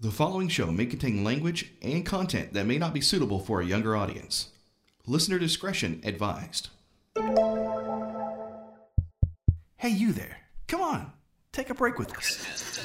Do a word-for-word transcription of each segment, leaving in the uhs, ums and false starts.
The following show may contain language and content that may not be suitable for a younger audience. Listener discretion advised. Hey, you there. Come on, take a break with us.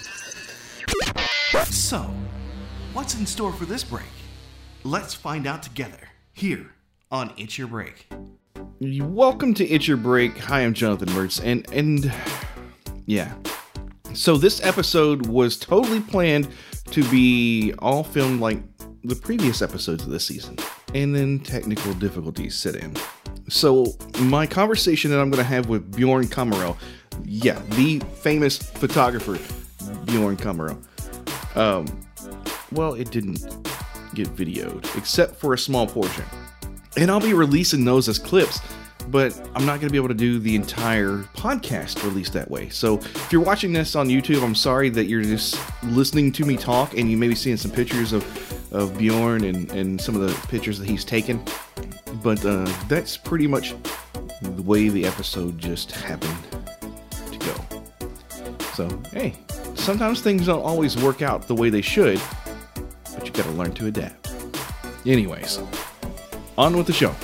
So, what's in store for this break? Let's find out together, here on It's Your Break. Welcome to It's Your Break. Hi, I'm Jonathan Mertz, and, and, yeah. So this episode was totally planned to be all filmed like the previous episodes of this season, and then technical difficulties set in. So my conversation that I'm going to have with Bjorn Kammerell, yeah, the famous photographer Bjorn Kammerell, um, well, it didn't get videoed, except for a small portion. And I'll be releasing those as clips, but I'm not going to be able to do the entire podcast release that way. So if you're watching this on YouTube, I'm sorry that you're just listening to me talk and you may be seeing some pictures of, of Bjorn and, and some of the pictures that he's taken. But uh, that's pretty much the way the episode just happened to go. So, hey, sometimes things don't always work out the way they should, but you got to learn to adapt. Anyways, on with the show.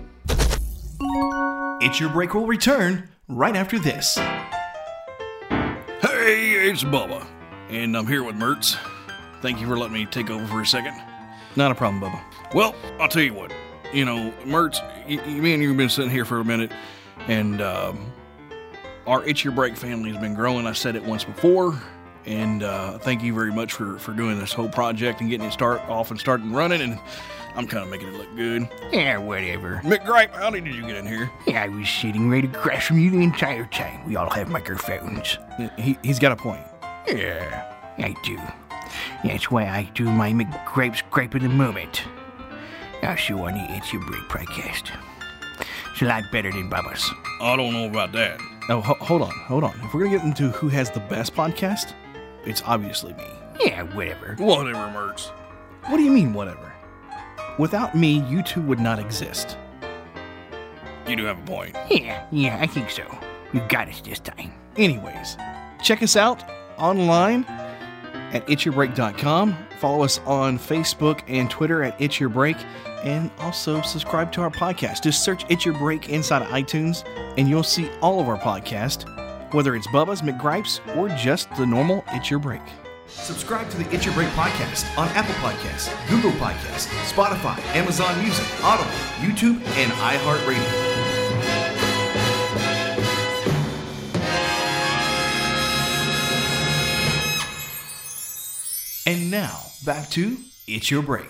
It's Your Break will return right after this. Hey, it's Bubba, and I'm here with Mertz. Thank you for letting me take over for a second. Not a problem, Bubba. Well, I'll tell you what. You know, Mertz, y- y- me and you have been sitting here for a minute, and um, our It's Your Break family has been growing. I said it once before, and uh, thank you very much for, for doing this whole project and getting it start off and starting running, and I'm kind of making it look good. Yeah, whatever. McGripe, how did you get in here? Yeah, I was sitting right across from you the entire time. We all have microphones. He, he's got a point. Yeah, I do. That's why I do my McGripe scrape of the moment. Also on the It's Your Break podcast. It's a lot better than Bubba's. I don't know about that. Oh, ho- hold on, hold on. If we're going to get into who has the best podcast, it's obviously me. Yeah, whatever. Whatever, Mertz. What do you mean, whatever? Without me, you two would not exist. You do have a point. Yeah, yeah, I think so. You got us this time. Anyways, check us out online at its your break dot com. Follow us on Facebook and Twitter at It's Your Break. And also subscribe to our podcast. Just search It's Your Break inside of iTunes, and you'll see all of our podcasts, whether it's Bubba's, McGripes, or just the normal It's Your Break. Subscribe to the It's Your Break podcast on Apple Podcasts, Google Podcasts, Spotify, Amazon Music, Audible, YouTube, and iHeartRadio. And now, back to It's Your Break.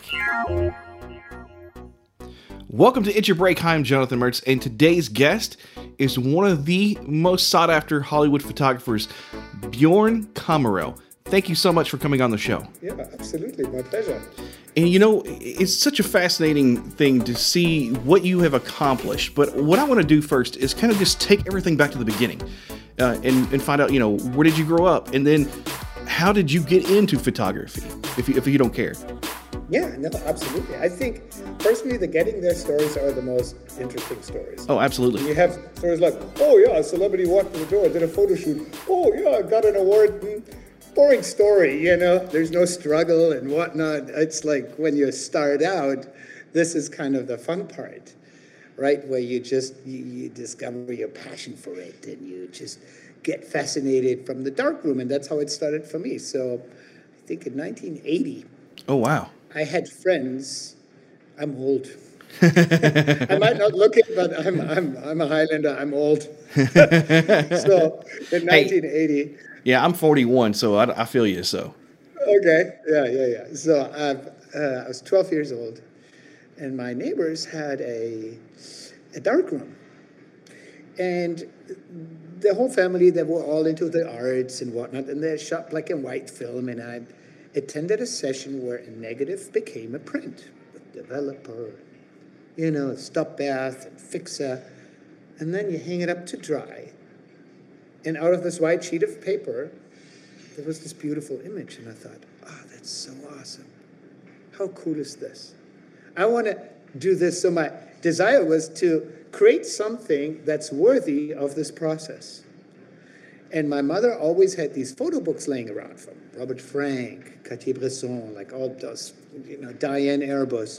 Welcome to It's Your Break. Hi, I'm Jonathan Mertz, and today's guest is one of the most sought-after Hollywood photographers, Bjorn Kammerell. Thank you so much for coming on the show. Yeah, absolutely. My pleasure. And you know, it's such a fascinating thing to see what you have accomplished. But what I want to do first is kind of just take everything back to the beginning uh, and, and find out, you know, where did you grow up? And then how did you get into photography, if you, if you don't care? Yeah, no, absolutely. I think, personally, the getting there stories are the most interesting stories. Oh, absolutely. You have stories like, oh, yeah, a celebrity walked in the door, did a photo shoot. Oh, yeah, got an award. Mm. Boring story, you know, there's no struggle and whatnot. It's like when you start out, this is kind of the fun part, right? Where you just, you, you discover your passion for it and you just get fascinated from the darkroom. And that's how it started for me. So I think in nineteen eighty. Oh, wow. I had friends. I'm old. I might not look it, but I'm, I'm, I'm a Highlander. I'm old. So in nineteen eighty. Hey. Yeah, I'm forty-one, so I, I feel you, so. Okay, yeah, yeah, yeah. So uh, uh, I was twelve years old, and my neighbors had a, a darkroom. And the whole family, they were all into the arts and whatnot, and they shot black and white film, and I attended a session where a negative became a print. The developer, you know, stop bath and fixer, and then you hang it up to dry. And out of this white sheet of paper, there was this beautiful image. And I thought, oh, that's so awesome. How cool is this? I want to do this. So my desire was to create something that's worthy of this process. And my mother always had these photo books laying around from Robert Frank, Cartier-Bresson, like all those, you know, Diane Arbus.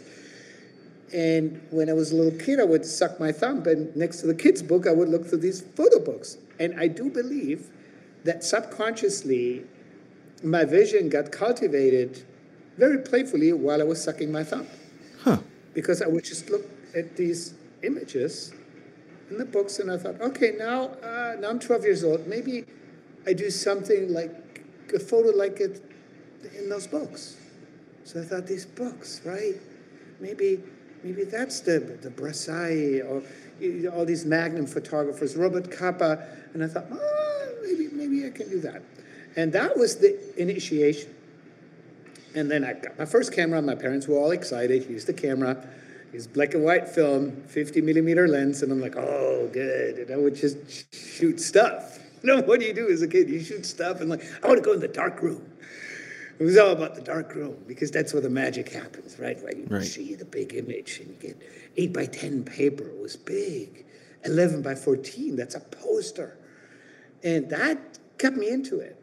And when I was a little kid, I would suck my thumb, and next to the kids' book, I would look through these photo books. And I do believe that subconsciously, my vision got cultivated very playfully while I was sucking my thumb. Huh. Because I would just look at these images in the books, and I thought, okay, now, uh, now I'm twelve years old. Maybe I do something like a photo like it in those books. So I thought, these books, right? Maybe, maybe that's the the Brassai or you know, all these Magnum photographers, Robert Capa, and I thought, oh, maybe maybe I can do that. And that was the initiation. And then I got my first camera. My parents were all excited. Here's the camera. Here's black and white film, fifty millimeter lens. And I'm like, oh, good. And I would just shoot stuff. You know, what do you do as a kid? You shoot stuff and like, I want to go in the dark room. It was all about the dark room because that's where the magic happens, right? Where you Right. see the big image and you get eight by ten paper. It was big. eleven by fourteen, that's a poster. And that got me into it.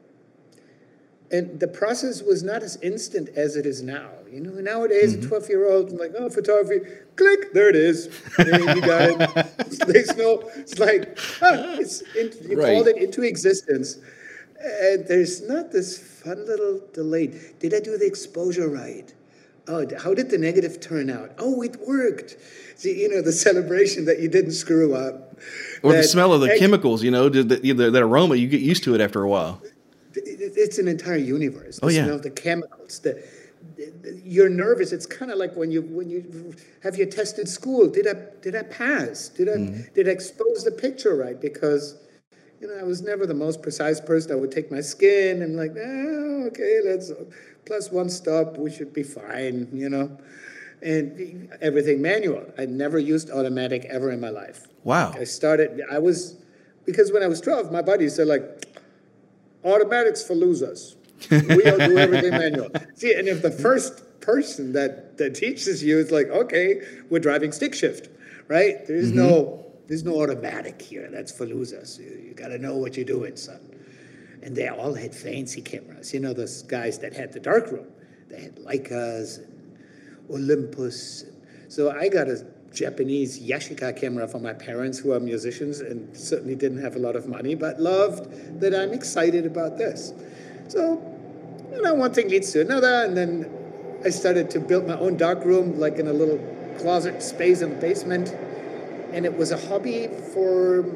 And the process was not as instant as it is now. You know, nowadays, Mm-hmm. a twelve-year-old, I'm like, oh, photography, click, there it is. And you got it. There's no, it's like, ah, it's in, you Right. called it into existence. And there's not this fun little delay. Did I do the exposure right? Oh, how did the negative turn out? Oh, it worked. See, you know, the celebration that you didn't screw up. Or the that- smell of the and chemicals, you know, the, the, the, that aroma, you get used to it after a while. it- It's an entire universe. The Oh, yeah. smell of the chemicals, the, the, the- you're nervous. It's kind of like when you when you have your test in school. Did I did I pass? Did I Mm-hmm. did I expose the picture right? Because you know I was never the most precise person. I would take my skin and like, oh, okay, let's plus one stop. We should be fine. You know, and everything manual. I never used automatic ever in my life. Wow. I started. I was because when I was twelve, my buddies said like, automatics for losers. We don't do everything manual. See, and if the first person that, that teaches you is like, okay, we're driving stick shift, right? There's Mm-hmm. no there's no automatic here. That's for losers. You, you got to know what you're doing, son. And they all had fancy cameras. You know, those guys that had the darkroom. They had Leicas and Olympus. So I got a Japanese Yashica camera from my parents who are musicians and certainly didn't have a lot of money, but loved that I'm excited about this. So, you know, one thing leads to another, and then I started to build my own dark room, like in a little closet space in the basement. And it was a hobby for,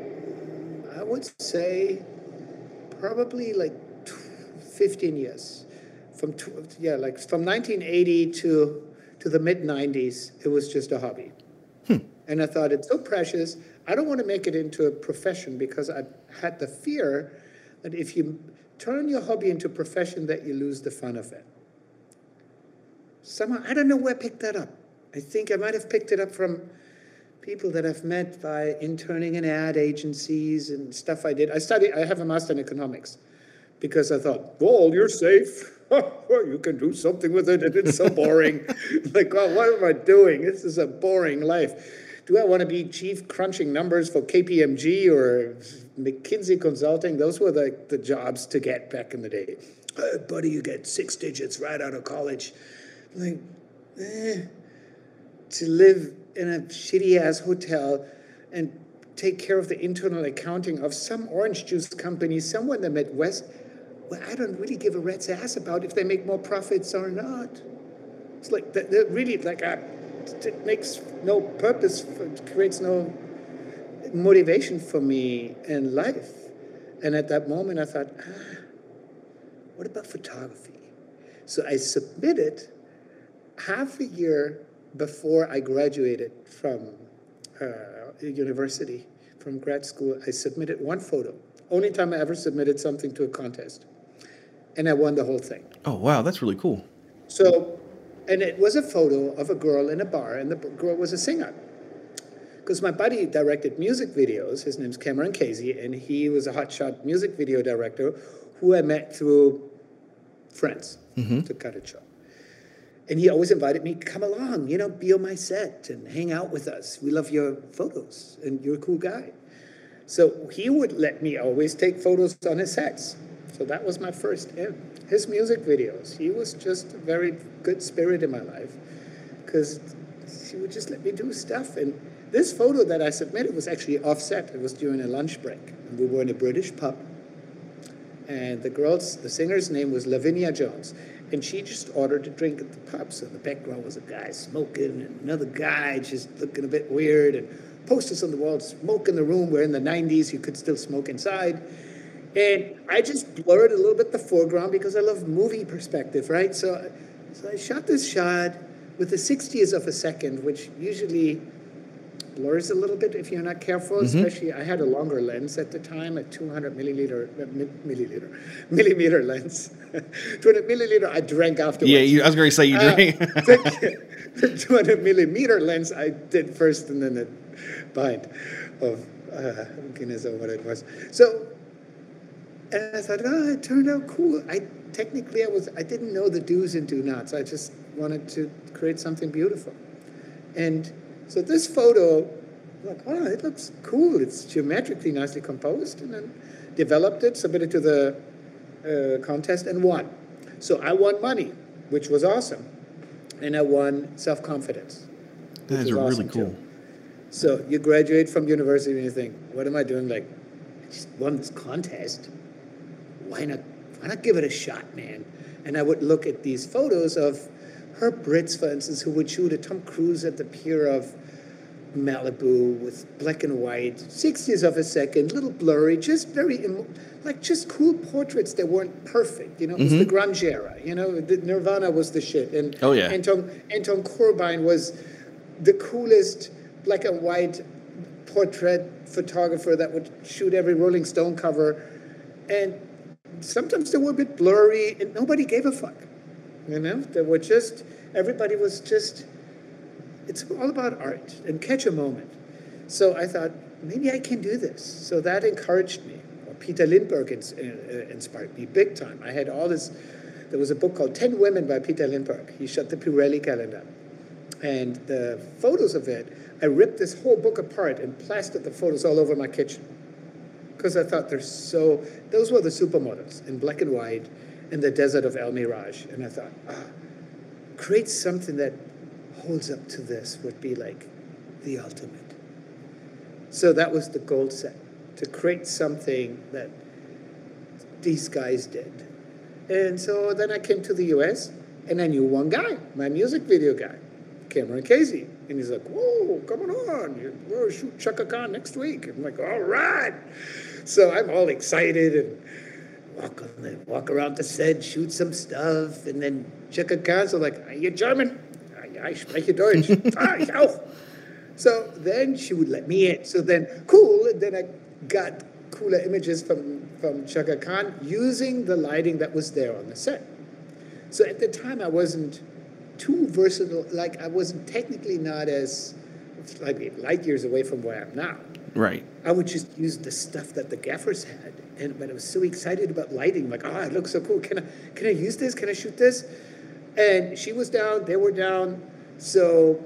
I would say, probably like fifteen years. From, tw- yeah, like from nineteen eighty to to the mid nineties, it was just a hobby. And I thought, it's so precious. I don't want to make it into a profession because I had the fear that if you turn your hobby into a profession, that you lose the fun of it. Somehow, I don't know where I picked that up. I think I might have picked it up from people that I've met by interning in ad agencies and stuff I did. I studied, I have a master in economics because I thought, well, you're safe. You can do something with it, and it's so boring. Like, well, what am I doing? This is a boring life. Do I want to be chief crunching numbers for K P M G or McKinsey Consulting? Those were the, the jobs to get back in the day. Uh, buddy, you get six digits right out of college. Like, eh, to live in a shitty-ass hotel and take care of the internal accounting of some orange juice company somewhere in the Midwest, well, I don't really give a rat's ass about if they make more profits or not. It's like, that, that really, like, uh, it makes no purpose, for, it creates no motivation for me in life. And at that moment, I thought, ah, what about photography? So I submitted half a year before I graduated from uh, university, from grad school. I submitted one photo. Only time I ever submitted something to a contest. And I won the whole thing. Oh, wow. That's really cool. So, and it was a photo of a girl in a bar, and the girl was a singer. Because my buddy directed music videos. His name's Cameron Casey, and he was a hotshot music video director who I met through friends, Mm-hmm. to cut it short. And he always invited me, come along, you know, be on my set and hang out with us. We love your photos, and you're a cool guy. So he would let me always take photos on his sets. So that was my first, yeah, his music videos. He was just a very good spirit in my life because he would just let me do stuff. And this photo that I submitted was actually offset. It was during a lunch break. And we were in a British pub. And the girl's, the singer's name was Lavinia Jones. And she just ordered a drink at the pub. So in the background was a guy smoking and another guy just looking a bit weird. And posters on the wall, smoke in the room. We're in the nineties, you could still smoke inside. And I just blurred a little bit the foreground because I love movie perspective, right? So, so I shot this shot with the sixtieth of a second, which usually blurs a little bit if you're not careful, mm-hmm. especially I had a longer lens at the time, a two hundred milliliter, uh, milliliter, millimeter lens. two hundred milliliter, I drank afterwards. Yeah, you, I was going to say you drank. Uh, the, the two hundred millimeter lens I did first and then the bind of uh, Guinness or what it was. So, and I thought, oh, it turned out cool. I technically, I was, I didn't know the do's and do nots. I just wanted to create something beautiful. And so this photo, like, oh, it looks cool. It's geometrically nicely composed, and then developed it, submitted to the uh, contest, and won. So I won money, which was awesome, and I won self-confidence. That is awesome really cool. Too. So you graduate from university and you think, what am I doing? Like, I just won this contest. Why not? Why not give it a shot, man? And I would look at these photos of Herb Ritts, for instance, who would shoot a Tom Cruise at the pier of Malibu with black and white, sixtieth of a second, little blurry, just very, like, just cool portraits that weren't perfect. You know, it was mm-hmm. the grunge era. You know, the Nirvana was the shit. And oh, yeah. Anton, Anton Corbijn was the coolest black and white portrait photographer that would shoot every Rolling Stone cover. And sometimes they were a bit blurry, and nobody gave a fuck. You know, they were just, everybody was just, it's all about art and catch a moment. So I thought, maybe I can do this. So that encouraged me. Well, Peter Lindbergh ins- uh, inspired me big time. I had all this, there was a book called ten women by Peter Lindbergh. He shot the Pirelli calendar. And the photos of it, I ripped this whole book apart and plastered the photos all over my kitchen. Because I thought they're so, those were the supermodels in black and white in the desert of El Mirage. And I thought, ah, create something that holds up to this would be like the ultimate. So that was the goal set, to create something that these guys did. And so then I came to the U S and I knew one guy, my music video guy, Cameron Casey. And he's like, whoa, come on, we'll shoot Chaka Khan next week. I'm like, all right. So I'm all excited and walk on the, walk around the set, shoot some stuff, and then Chaka Khan's like, are you German? I spreche Deutsch. Ah, ich auch. So then she would let me in. So then, cool, and then I got cooler images from, from Chaka Khan using the lighting that was there on the set. So at the time, I wasn't too versatile. Like, I wasn't technically not as, like, light years away from where I am now. Right. I would just use the stuff that the gaffers had. And but I was so excited about lighting. Like, oh, it looks so cool. Can I, can I use this? Can I shoot this? And she was down, they were down. So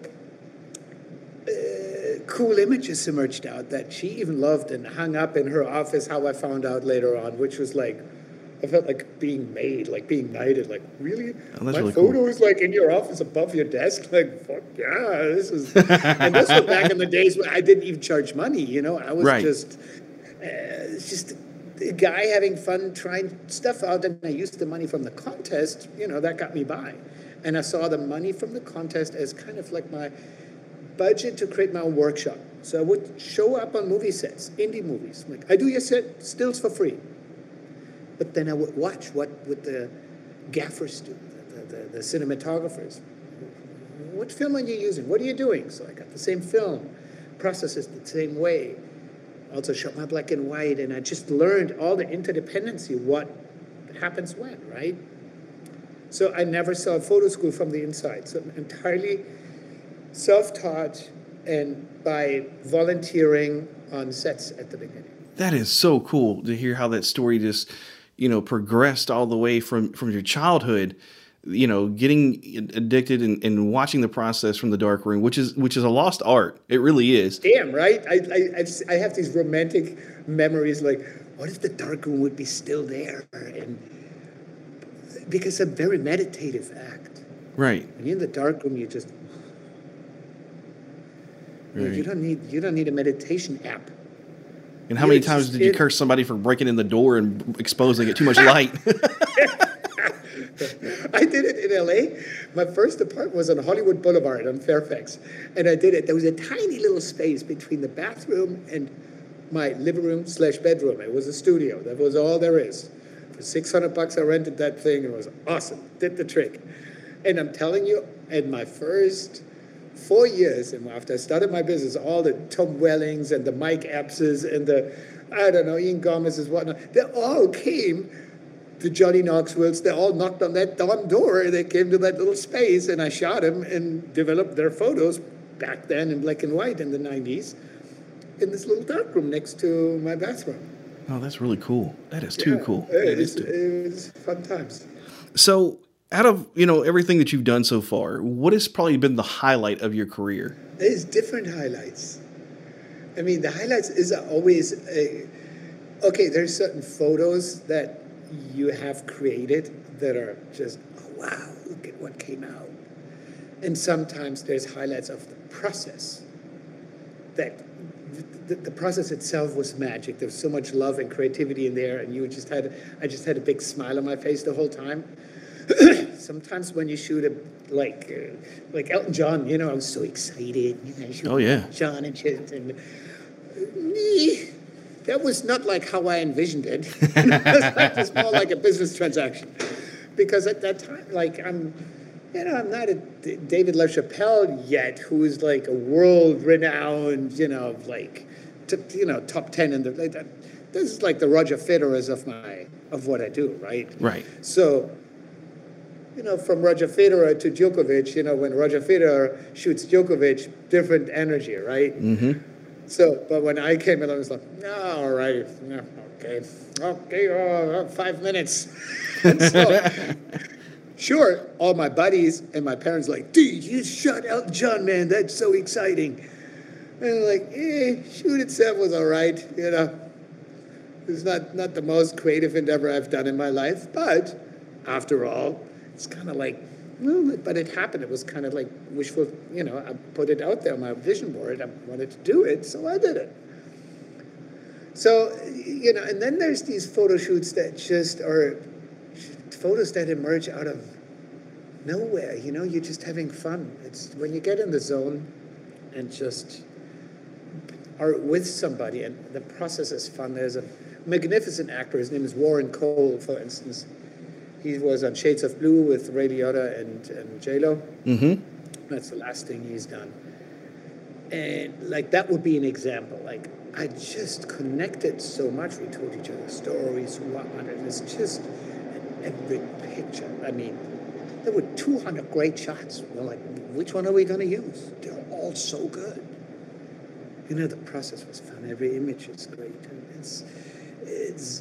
uh, cool images emerged out that she even loved and hung up in her office, how I found out later on, which was like, I felt like being made, like being knighted. Like, really? Oh, that's My really photo cool. is like in your office above your desk? Like, fuck yeah, this is... And this was back in the days when I didn't even charge money, you know? I was right. just, uh, just a guy having fun trying stuff out, and I used the money from the contest, you know, that got me by. And I saw the money from the contest as kind of like my budget to create my own workshop. So I would show up on movie sets, indie movies. Like, I do your set stills for free. But then I would watch what would the gaffers do, the, the, the cinematographers. What film are you using? What are you doing? So I got the same film, processes the same way. Also shot my black and white, and I just learned all the interdependency, what happens when, right? So I never saw a photo school from the inside. So I'm entirely self-taught and by volunteering on sets at the beginning. That is so cool to hear how that story just, you know, progressed all the way from, from your childhood you know, getting addicted and, and watching the process from the darkroom, which is which is a lost art. It really is. Damn, right? I I, I've, I have these romantic memories like, what if the darkroom would be still there? And because it's a very meditative act. Right. When you're in the darkroom, you just right. you, you don't need you don't need a meditation app. And how You're many times just did you in- curse somebody for breaking in the door and exposing it too much light? I did it in L A. My first apartment was on Hollywood Boulevard on Fairfax. And I did it. There was a tiny little space between the bathroom and my living room slash bedroom. It was a studio. That was all there is. For six hundred bucks, I rented that thing. It was awesome. Did the trick. And I'm telling you, in my first four years, and after I started my business, all the Tom Wellings and the Mike Eppses and the, I don't know, Ian Gomez's, whatnot, they all came, the Johnny Knoxvilles, they all knocked on that damn door. They came to that little space, and I shot them and developed their photos back then in black and white in the nineties in this little dark room next to my bathroom. Oh, that's really cool. That is too Yeah, cool. It, That is, is too- it was fun times. So, out of, you know, everything that you've done so far, what has probably been the highlight of your career? There's different highlights. I mean, the highlights is always, a, okay, there's certain photos that you have created that are just, oh, wow, look at what came out. And sometimes there's highlights of the process, that the, the process itself was magic. There was so much love and creativity in there, and you just had, I just had a big smile on my face the whole time. Sometimes when you shoot a, like uh, like Elton John, you know, I was so excited. You know, shoot Oh, yeah. John and shit. And, me, that was not like how I envisioned it. It was more like a business transaction. Because at that time, like, I'm, you know, I'm not a D- David LaChapelle yet, who is like a world-renowned, you know, like, t- you know, top ten in the, like that. This is like the Roger Federers of my, of what I do, right? Right. So, you know, from Roger Federer to Djokovic, you know, when Roger Federer shoots Djokovic, different energy, right? Mm-hmm. So, but when I came in, I was like, oh, all right, yeah, okay, okay, oh, five minutes. And so, sure, all my buddies and my parents like, dude, you shot Elton John, man, that's so exciting. And I'm like, eh, shoot itself was all right, you know. It's not, not the most creative endeavor I've done in my life, but after all, it's kind of like, well, but it happened. It was kind of like wishful, you know, I put it out there on my vision board. I wanted to do it, so I did it. So, you know, and then there's these photo shoots that just are photos that emerge out of nowhere. You know, you're just having fun. It's when you get in the zone and just are with somebody, and the process is fun. There's a magnificent actor. His name is Warren Cole, for instance. He was on Shades of Blue with Ray Liotta and, and J-Lo. Mm-hmm. That's the last thing he's done. And, like, that would be an example. Like, I just connected so much. We told each other stories, whatnot. It was just in every picture. I mean, there were two hundred great shots. We're like, which one are we going to use? They're all so good. You know, the process was fun. Every image is great. And it's, it's,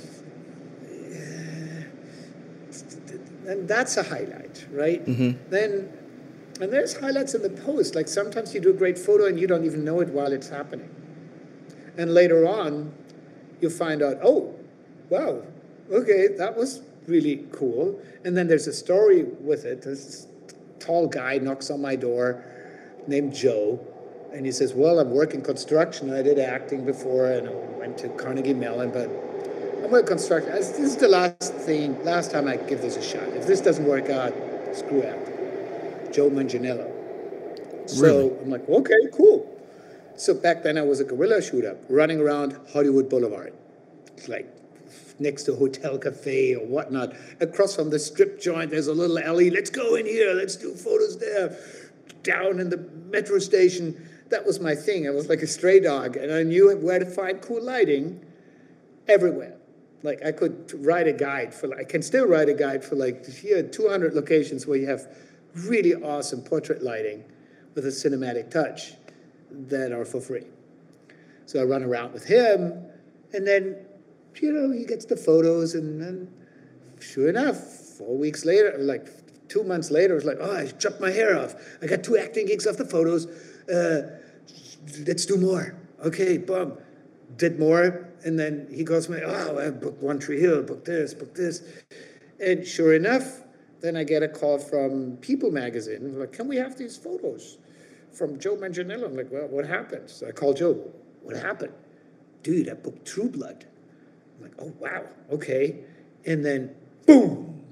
and that's a highlight, right? Mm-hmm. Then, and there's highlights in the post. Like sometimes you do a great photo and you don't even know it while it's happening. And later on, you find out, oh, wow, okay, that was really cool. And then there's a story with it. This tall guy knocks on my door named Joe. And he says, well, I'm working construction. I did acting before and I went to Carnegie Mellon, but I'm working construction. This is the last thing, last time I give this a shot. If this doesn't work out, screw out. Joe Manganiello. So Really? I'm like, okay, cool. So back then I was a guerrilla shooter running around Hollywood Boulevard. It's like next to a hotel cafe or whatnot. Across from the strip joint, there's a little alley. Let's go in here. Let's do photos there. Down in the metro station. That was my thing. I was like a stray dog, and I knew where to find cool lighting everywhere. Like I could write a guide for, I can still write a guide for like here two hundred locations where you have really awesome portrait lighting with a cinematic touch that are for free. So I run around with him, and then, you know, he gets the photos, and then sure enough, four weeks later, like two months later, it was like, oh, I chopped my hair off. I got two acting gigs off the photos. Uh, let's do more. Okay, boom. Did more. And then he goes, me, oh, I booked One Tree Hill, booked this, booked this. And sure enough, then I get a call from People magazine. Like, can we have these photos from Joe Manganiello? I'm like, well, what happened? So I call Joe. What happened? Dude, I booked True Blood. I'm like, oh, wow, okay. And then, boom.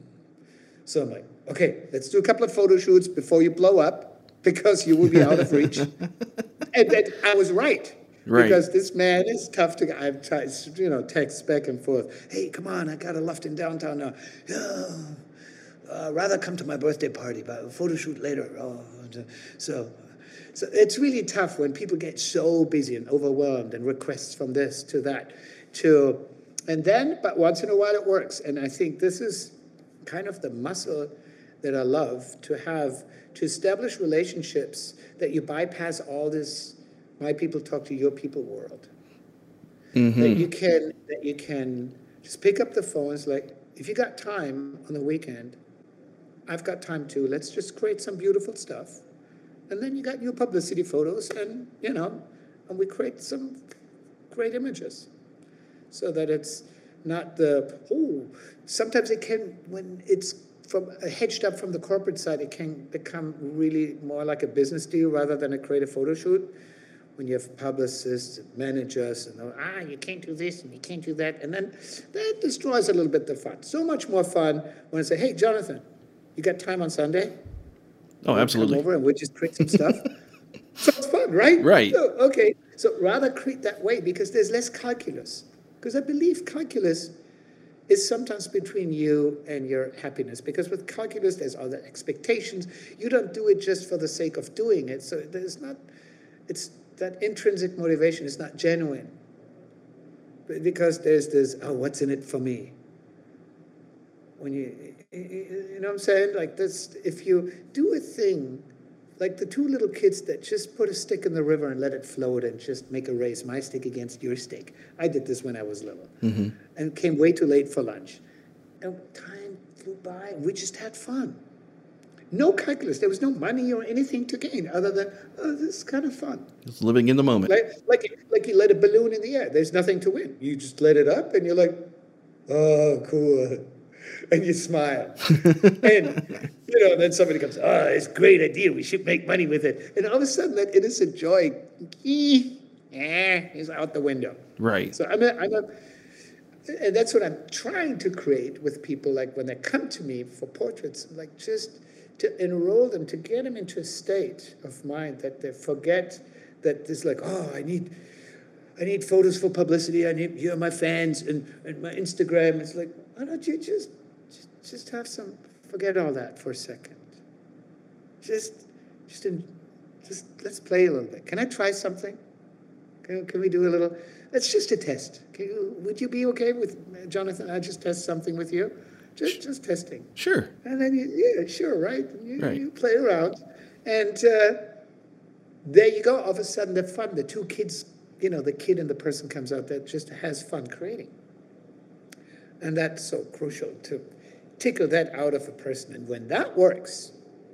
So I'm like, okay, let's do a couple of photo shoots before you blow up, because you will be out of reach. And then I was right. Right. Because this man is tough to, I've tried, you know, text back and forth. Hey, come on, I got a loft in downtown now. Oh, uh, rather come to my birthday party, but a photo shoot later. Oh, so, so it's really tough when people get so busy and overwhelmed and requests from this to that, to, and then, but once in a while it works. And I think this is kind of the muscle that I love to have, to establish relationships that you bypass all this my people talk to your people world. Mm-hmm. That you can that you can just pick up the phone. It's like, if you got time on the weekend, I've got time too. Let's just create some beautiful stuff. And then you got your publicity photos, and you know, and we create some great images. So that it's not the oh, sometimes it can, when it's from hedged up from the corporate side, it can become really more like a business deal rather than a creative photo shoot. When you have publicists, managers, and they're, ah, you can't do this and you can't do that. And then that destroys a little bit the fun. So much more fun when I say, hey, Jonathan, you got time on Sunday? Oh, absolutely. Come over and we'll just create some stuff. So it's fun, right? Right. So, okay, so rather create that way, because there's less calculus. Because I believe calculus is sometimes between you and your happiness. Because with calculus, there's other expectations. You don't do it just for the sake of doing it. So there's not, it's, that intrinsic motivation is not genuine, because there's this, oh, what's in it for me? When you, you know what I'm saying? Like this, if you do a thing, like the two little kids that just put a stick in the river and let it float and just make a race, my stick against your stick. I did this when I was little, mm-hmm. and came way too late for lunch. And time flew by, and we just had fun. No calculus. There was no money or anything to gain other than, oh, this is kind of fun. Just living in the moment. Like, like, like you let a balloon in the air. There's nothing to win. You just let it up and you're like, oh, cool. And you smile. And, you know, then somebody comes, oh, it's a great idea. We should make money with it. And all of a sudden that innocent joy, eh, is out the window. Right. So I'm a, I'm a, and that's what I'm trying to create with people. Like when they come to me for portraits, like just to enroll them, to get them into a state of mind that they forget that it's like, oh, I need I need photos for publicity. I need, here are my fans and, and my Instagram. It's like, why don't you just, just just have some, forget all that for a second. Just, just, in, just let's play a little bit. Can I try something? Can, can we do a little, it's just a test. Can you, would you be okay with, Jonathan, I just test something with you? Just, just testing. Sure. And then you, yeah, sure, right? You, right. you play around, and uh, there you go. All of a sudden, the fun. The two kids, you know, the kid and the person comes out that just has fun creating, and that's so crucial to tickle that out of a person. And when that works,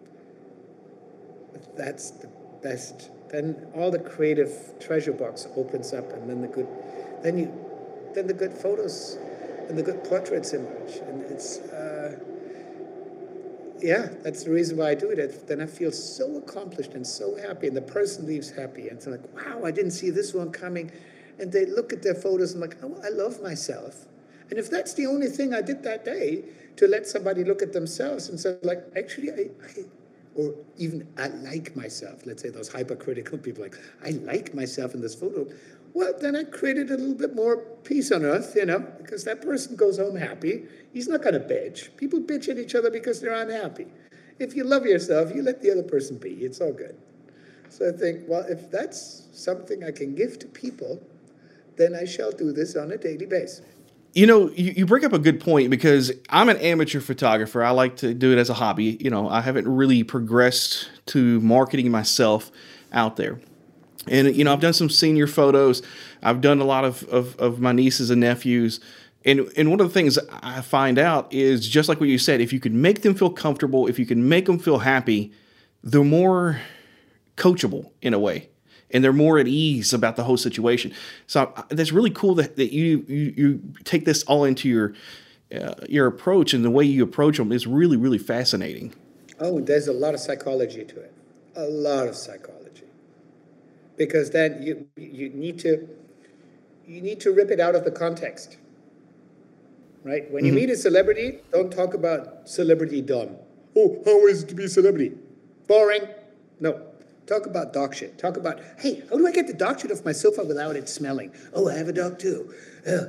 that's the best. Then all the creative treasure box opens up, and then the good, then you, then the good photos. And the good portraits emerge, and it's, uh, yeah, that's the reason why I do it. Then I feel so accomplished and so happy, and the person leaves happy, and it's like, wow, I didn't see this one coming, and they look at their photos and like, oh, I love myself. And if that's the only thing I did that day, to let somebody look at themselves and say, like, actually, I, I or even I like myself. Let's say those hypercritical people, like, I like myself in this photo. Well, then I created a little bit more peace on earth, you know, because that person goes home happy. He's not going to bitch. People bitch at each other because they're unhappy. If you love yourself, you let the other person be. It's all good. So I think, well, if that's something I can give to people, then I shall do this on a daily basis. You know, you, you bring up a good point, because I'm an amateur photographer. I like to do it as a hobby. You know, I haven't really progressed to marketing myself out there. And, you know, I've done some senior photos. I've done a lot of, of, of my nieces and nephews. And and one of the things I find out is just like what you said, if you can make them feel comfortable, if you can make them feel happy, they're more coachable in a way, and they're more at ease about the whole situation. So uh, that's really cool that, that you, you you take this all into your uh, your approach, and the way you approach them is really, really fascinating. Oh, there's a lot of psychology to it, a lot of psychology, because then you you need to you need to rip it out of the context. Right? When you mm-hmm. meet a celebrity, don't talk about celebrity dumb. Oh, how is it to be a celebrity? Boring. No. Talk about dog shit. Talk about, hey, how do I get the dog shit off my sofa without it smelling? Oh, I have a dog too. Uh,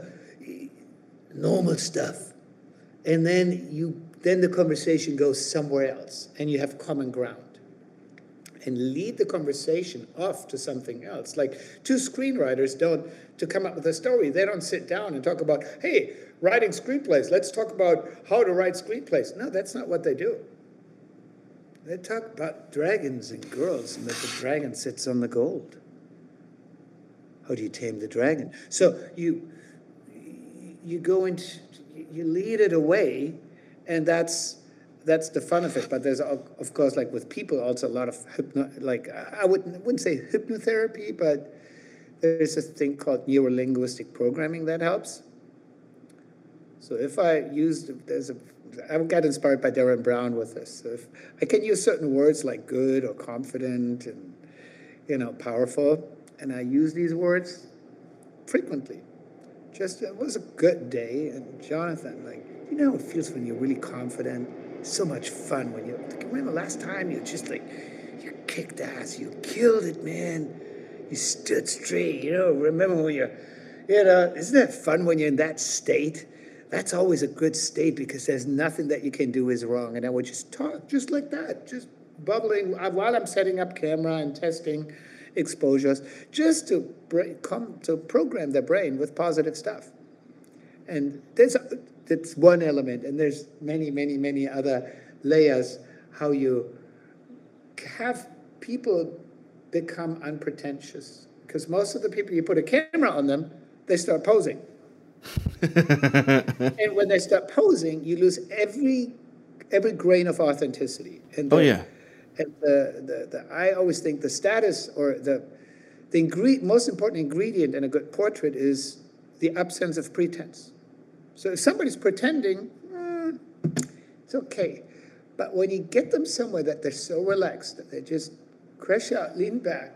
normal stuff. And then you, then the conversation goes somewhere else, and you have common ground. And lead the conversation off to something else. Like two screenwriters don't, to come up with a story, they don't sit down and talk about, hey, writing screenplays, let's talk about how to write screenplays. No, that's not what they do. They talk about dragons and girls, and that the dragon sits on the gold. How do you tame the dragon? So you you go into, you lead it away, and that's that's the fun of it. But there's, of course, like with people, also a lot of hypno, like I wouldn't wouldn't say hypnotherapy, but there's a thing called neurolinguistic programming that helps. So if I use, there's a, I got inspired by Darren Brown with this. So if I can use certain words like good or confident and, you know, powerful, and I use these words frequently. Just, it was a good day, and Jonathan, like, you know how it feels when you're really confident? So much fun when you, remember last time you just like, you kicked ass, you killed it, man. You stood straight, you know, remember when you're, you know, isn't that fun when you're in that state? That's always a good state because there's nothing that you can do is wrong. And I would just talk just like that, just bubbling while I'm setting up camera and testing exposures, just to bra- come to program the brain with positive stuff. And there's a, that's one element, and there's many, many, many other layers how you have people become unpretentious. Because most of the people, you put a camera on them, they start posing. And when they start posing, you lose every every grain of authenticity. And the, oh yeah. And the, the, the I always think the status or the the ingre- most important ingredient in a good portrait is the absence of pretense. So if somebody's pretending, mm, it's okay. But when you get them somewhere that they're so relaxed that they just crash out, lean back,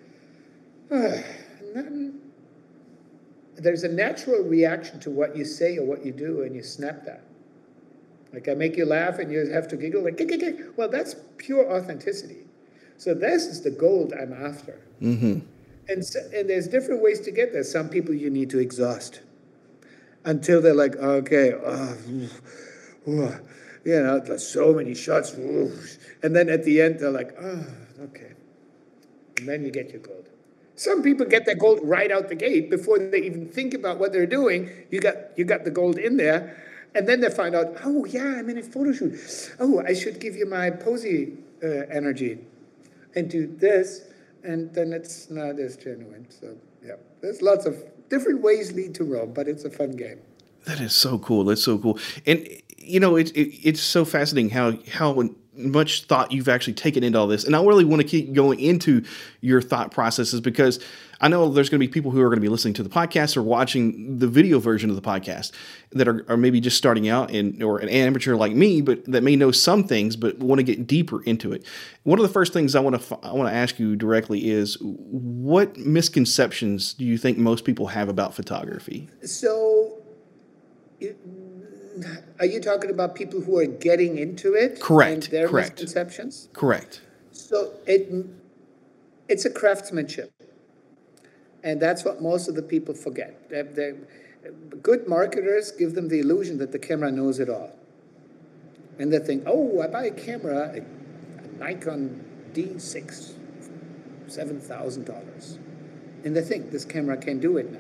uh, nothing, there's a natural reaction to what you say or what you do, and you snap that. Like I make you laugh and you have to giggle, like, well, that's pure authenticity. So this is the gold I'm after. Mm-hmm. And, so, and there's different ways to get there. Some people you need to exhaust until they're like, okay, oh, oh, you know, there's so many shots. Oh. And then at the end, they're like, oh, okay. And then you get your gold. Some people get their gold right out the gate before they even think about what they're doing. You got you got the gold in there. And then they find out, oh, yeah, I'm in a photo shoot. Oh, I should give you my posy uh, energy and do this. And then it's not as genuine. So, yeah, there's lots of different ways lead to Rome, but it's a fun game. That is so cool. That's so cool. And, you know, it's it, it's so fascinating how how much thought you've actually taken into all this. And I really want to keep going into your thought processes because I know there's going to be people who are going to be listening to the podcast or watching the video version of the podcast that are, are maybe just starting out in, or an amateur like me, but that may know some things, but want to get deeper into it. One of the first things I want to, I want to ask you directly is what misconceptions do you think most people have about photography? So it, are you talking about people who are getting into it? Correct. And their Correct. misconceptions? Correct. So it it's a craftsmanship. And that's what most of the people forget. They're, they're, good marketers give them the illusion that the camera knows it all. And they think, oh, I buy a camera, a, a Nikon D six, seven thousand dollars. And they think this camera can do it now.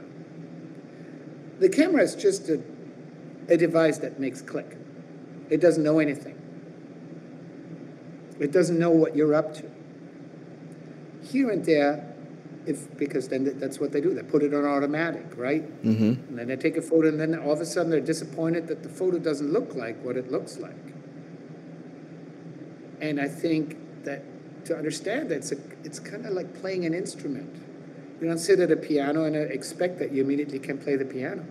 The camera is just a, a device that makes click. It doesn't know anything. It doesn't know what you're up to. Here and there, if because then th- that's what they do. They put it on automatic, right? Mm-hmm. And then they take a photo, and then all of a sudden they're disappointed that the photo doesn't look like what it looks like. And I think that to understand that, it's, a, it's kind of like playing an instrument. You don't sit at a piano and expect that you immediately can play the piano.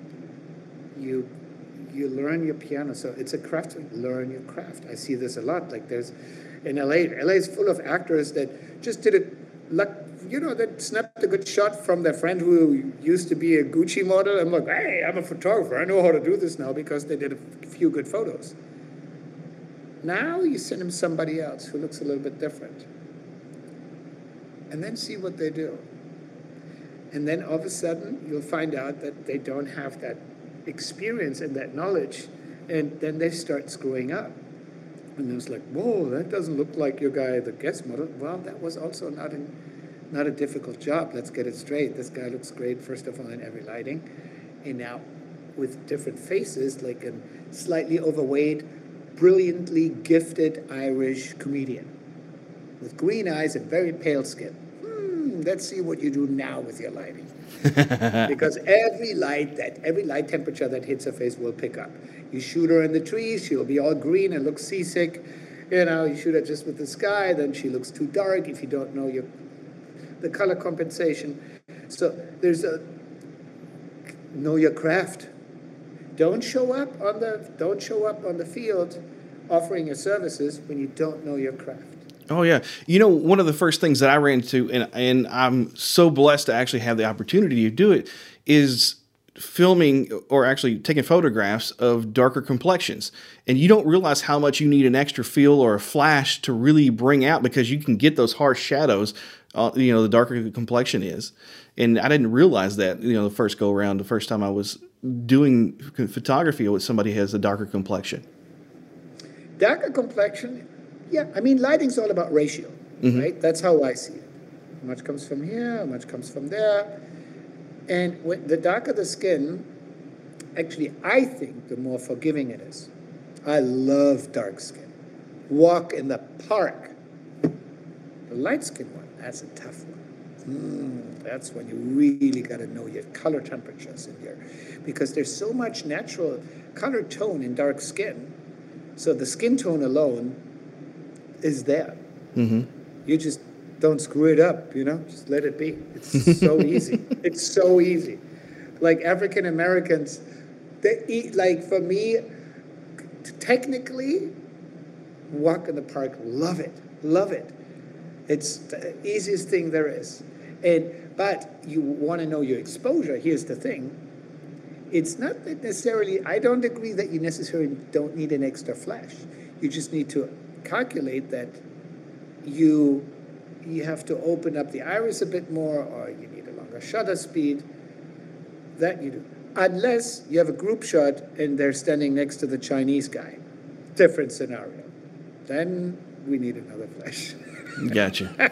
You you learn your piano. So it's a craft. Learn your craft. I see this a lot. Like there's in L A, L A is full of actors that just did it, luck, you know, that snapped a good shot from their friend who used to be a Gucci model. I'm like, hey, I'm a photographer. I know how to do this now because they did a few good photos. Now you send them somebody else who looks a little bit different. And then see what they do. And then all of a sudden, you'll find out that they don't have that experience and that knowledge. And then they start screwing up. And it's like, whoa, that doesn't look like your guy, the guest model. Well, that was also not, in, not a difficult job. Let's get it straight. This guy looks great, first of all, in every lighting. And now with different faces, like a slightly overweight, brilliantly gifted Irish comedian with green eyes and very pale skin. Hmm, let's see what you do now with your lighting. Because every light that every light temperature that hits her face will pick up. You shoot her in the trees, she'll be all green and look seasick. You know, you shoot her just with the sky, then she looks too dark if you don't know your the color compensation. So there's a know your craft. Don't show up on the don't show up on the field offering your services when you don't know your craft. Oh yeah, you know, one of the first things that I ran into, and and I'm so blessed to actually have the opportunity to do it, is filming or actually taking photographs of darker complexions. And you don't realize how much you need an extra feel or a flash to really bring out, because you can get those harsh shadows. Uh, you know, the darker the complexion is, and I didn't realize that. You know, the first go around, the first time I was doing photography with somebody who has a darker complexion. Darker complexion, yeah. I mean, lighting's all about ratio, mm-hmm. right? That's how I see it. How much comes from here, how much comes from there. And when, the darker the skin, actually, I think the more forgiving it is. I love dark skin. Walk in the park. The light skin one, that's a tough one. Mm, that's when you really got to know your color temperatures in your, because there's so much natural color tone in dark skin. So the skin tone alone is there. Mm-hmm. You just don't screw it up, you know, just let it be. It's so easy. It's so easy. Like African Americans, they eat, like for me, technically, walk in the park, love it, love it. It's the easiest thing there is. And but you want to know your exposure. Here's the thing. It's not that necessarily, I don't agree that you necessarily don't need an extra flash. You just need to calculate that you you have to open up the iris a bit more, or you need a longer shutter speed. That you do. Unless you have a group shot and they're standing next to the Chinese guy. Different scenario. Then we need another flash. Gotcha.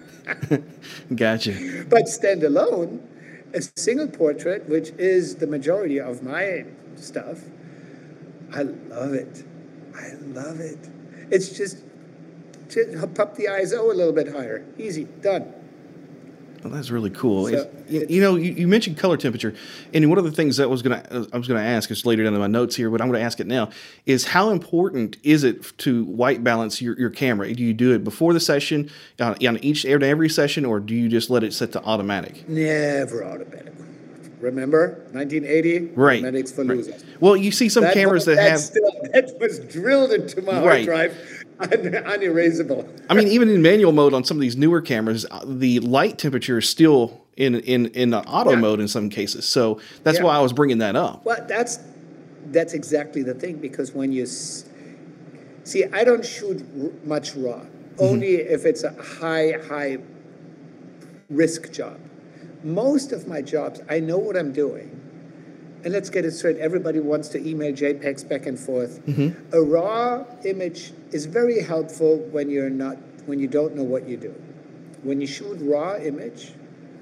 Gotcha. But standalone, a single portrait, which is the majority of my stuff, I love it. I love it. It's just, just pop the I S O a little bit higher. Easy, done. Well, that's really cool. So, you, you know, you, you mentioned color temperature, and one of the things that was gonna I was gonna ask is later down in my notes here, but I'm gonna ask it now. Is how important is it to white balance your, your camera? Do you do it before the session, on, on each every session, or do you just let it set to automatic? Never automatic. Remember, nineteen eighty, right? Automatics for right. losers. Well, you see some that, cameras that, that have still, that was drilled into my hard right. drive. Un- unerasable. I mean, even in manual mode on some of these newer cameras, the light temperature is still in in in auto yeah. mode in some cases. So that's yeah. why I was bringing that up. Well, that's that's exactly the thing, because when you s- see, I don't shoot r- much raw. Mm-hmm. Only if it's a high high risk job. Most of my jobs, I know what I'm doing. And let's get it straight. Everybody wants to email JPEGs back and forth. Mm-hmm. A raw image is very helpful when you're not, when you don't know what you do. When you shoot raw image,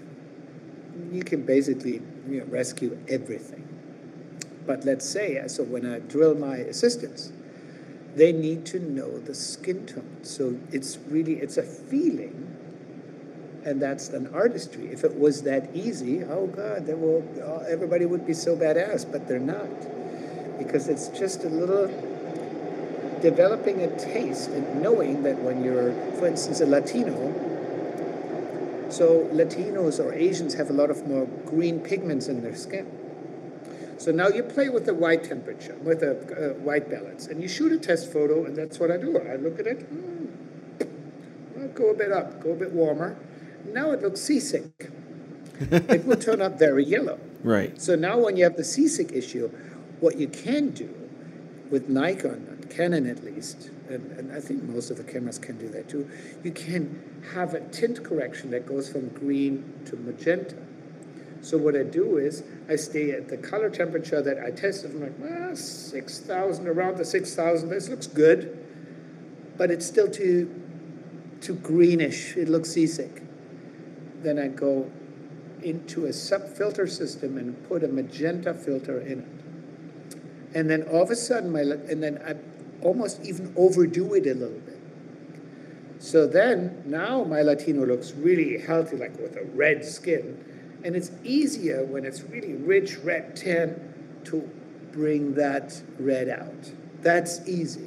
you can basically, you know, rescue everything. But let's say, so when I drill my assistants, they need to know the skin tone. So it's really, it's a feeling And that's an artistry. If it was that easy, oh God, they will, oh, everybody would be so badass, but they're not. Because it's just a little developing a taste and knowing that when you're, for instance, a Latino, so Latinos or Asians have a lot of more green pigments in their skin. So now you play with the white temperature, with the uh, white balance, and you shoot a test photo, and that's what I do. I look at it, mm, I'll go a bit up, go a bit warmer. Now it looks seasick. It will turn up very yellow. Right. So now when you have the seasick issue, what you can do with Nikon, Canon at least, and, and I think most of the cameras can do that too, you can have a tint correction that goes from green to magenta. So what I do is I stay at the color temperature that I tested. I'm like, ah, six thousand, around the six thousand. This looks good, but it's still too, too greenish. It looks seasick. Then I go into a sub-filter system and put a magenta filter in it. And then all of a sudden, my and then I almost even overdo it a little bit. So then, now my Latino looks really healthy, like with a red skin. And it's easier when it's really rich red tan to bring that red out. That's easy.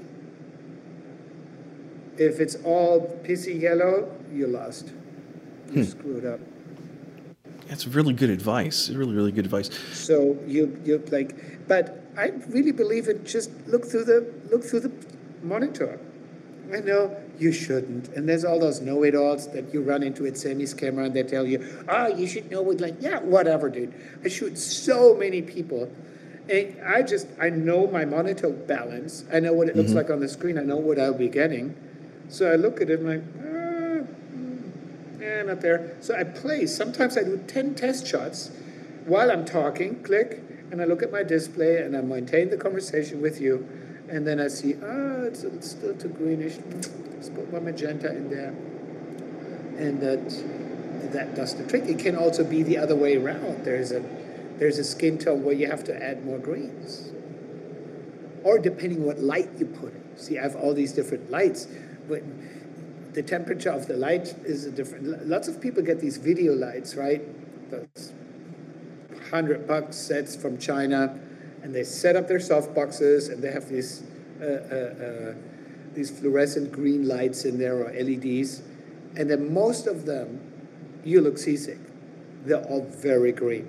If it's all pissy yellow, you're lost. You're hmm. screwed up. That's really good advice. Really, really good advice. So you you like, but I really believe it. Just look through the look through the monitor. I know you shouldn't, and there's all those know-it-alls that you run into at Sammy's camera, and they tell you, "Oh, you should know what." Like, yeah, whatever, dude. I shoot so many people, and I just I know my monitor balance. I know what it looks mm-hmm. like on the screen. I know what I'll be getting. So I look at it and I'm like, yeah, not there. So I play. Sometimes I do ten test shots while I'm talking, click, and I look at my display and I maintain the conversation with you. And then I see, ah, it's, it's still too greenish. Let's put my magenta in there. And that that does the trick. It can also be the other way around. There's a there's a skin tone where you have to add more greens. Or depending what light you put in. See, I have all these different lights. But the temperature of the light is a different. Lots of people get these video lights, right? Those hundred bucks sets from China, and they set up their soft boxes, and they have these uh, uh, uh, these fluorescent green lights in there, or L E Ds, and then most of them, you look seasick. They're all very green.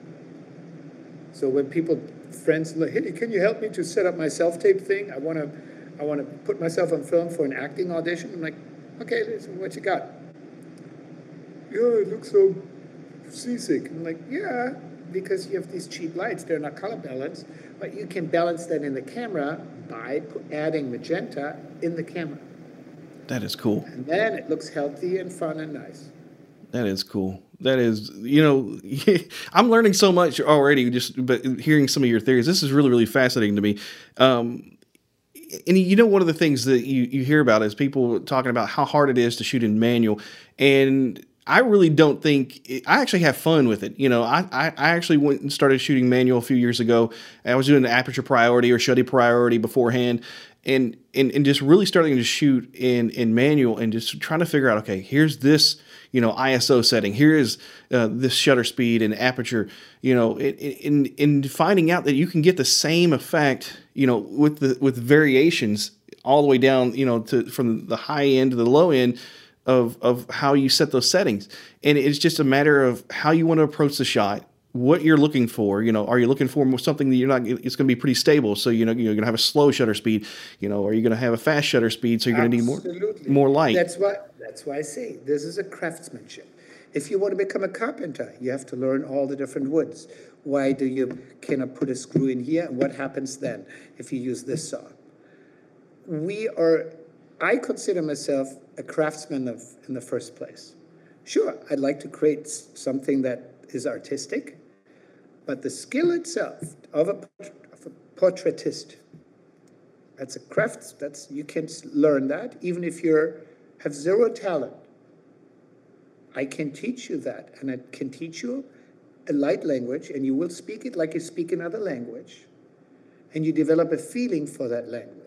So when people, friends, look, hey, can you help me to set up my self-tape thing? I want to, I want to put myself on film for an acting audition. I'm like, okay, listen, what you got? Yeah, it looks so seasick. I'm like, yeah, because you have these cheap lights. They're not color balanced, but you can balance that in the camera by adding magenta in the camera. That is cool. And then it looks healthy and fun and nice. That is cool. That is, you know, I'm learning so much already just but hearing some of your theories. This is really, really fascinating to me. Um, And you know, one of the things that you, you hear about is people talking about how hard it is to shoot in manual. And I really don't think, it, I actually have fun with it. You know, I, I, I actually went and started shooting manual a few years ago. I was doing the aperture priority or shutter priority beforehand. And, and, and just really starting to shoot in, in manual and just trying to figure out, okay, here's this, you know, I S O setting. Here is uh, this shutter speed and aperture, you know, in, in finding out that you can get the same effect, you know, with the, with variations all the way down, you know, to, from the high end to the low end of, of how you set those settings. And it's just a matter of how you want to approach the shot, what you're looking for. You know, are you looking for something that you're not, it's going to be pretty stable. So, you know, you're going to have a slow shutter speed, you know, or you're going to have a fast shutter speed. So you're going to need more, more light. That's why, that's why I say this is a craftsmanship. If you want to become a carpenter, you have to learn all the different woods. Why do you cannot put a screw in here? And what happens then if you use this saw? We are, I consider myself a craftsman of, in the first place. Sure, I'd like to create something that is artistic, but the skill itself of a, of a portraitist, that's a craft, that's, you can learn that even if you have zero talent. I can teach you that, and I can teach you a light language, and you will speak it like you speak another language, and you develop a feeling for that language.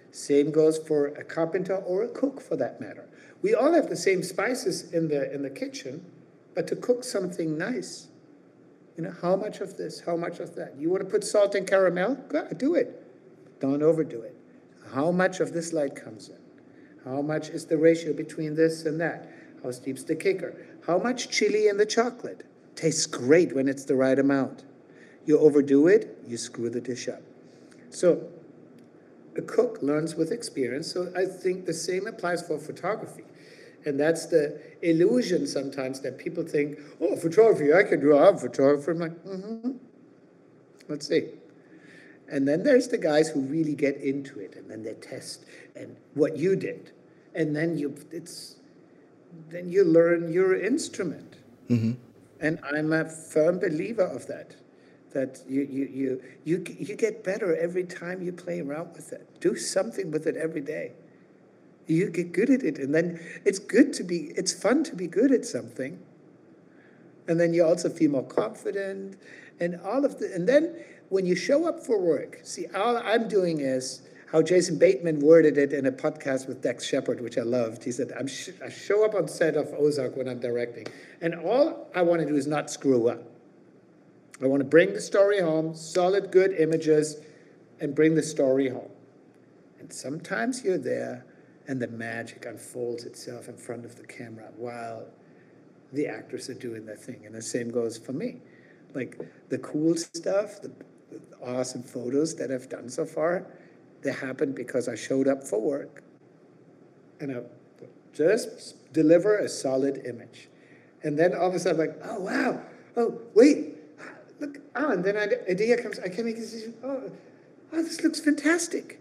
Same goes for a carpenter or a cook, for that matter. We all have the same spices in the in the kitchen, but to cook something nice, you know, how much of this, how much of that? You want to put salt and caramel? Go ahead, do it. Don't overdo it. How much of this light comes in? How much is the ratio between this and that? How steep's the kicker? How much chili in the chocolate? Tastes great when it's the right amount. You overdo it, you screw the dish up. So a cook learns with experience. So I think the same applies for photography. And that's the illusion sometimes that people think, oh, photography, I can do, I'm a photographer. I'm like, mm-hmm. Let's see. And then there's the guys who really get into it, and then they test and what you did. And then you it's then you learn your instrument. Mm-hmm. And I'm a firm believer of that. That you you you you you get better every time you play around with it. Do something with it every day. You get good at it, and then it's good to be. It's fun to be good at something. And then you also feel more confident, and all of the. And then when you show up for work, see, all I'm doing is how Jason Bateman worded it in a podcast with Dex Shepard, which I loved. He said, I'm sh- I show up on set of Ozark when I'm directing, and all I want to do is not screw up. I want to bring the story home, solid, good images, and bring the story home. And sometimes you're there, and the magic unfolds itself in front of the camera while the actors are doing their thing. And the same goes for me. Like the cool stuff, the, the awesome photos that I've done so far, they happened because I showed up for work. And I just deliver a solid image. And then all of a sudden, like, oh, wow. Oh, wait. Look, oh, and then an idea comes, I can make a decision. Oh, oh, this looks fantastic.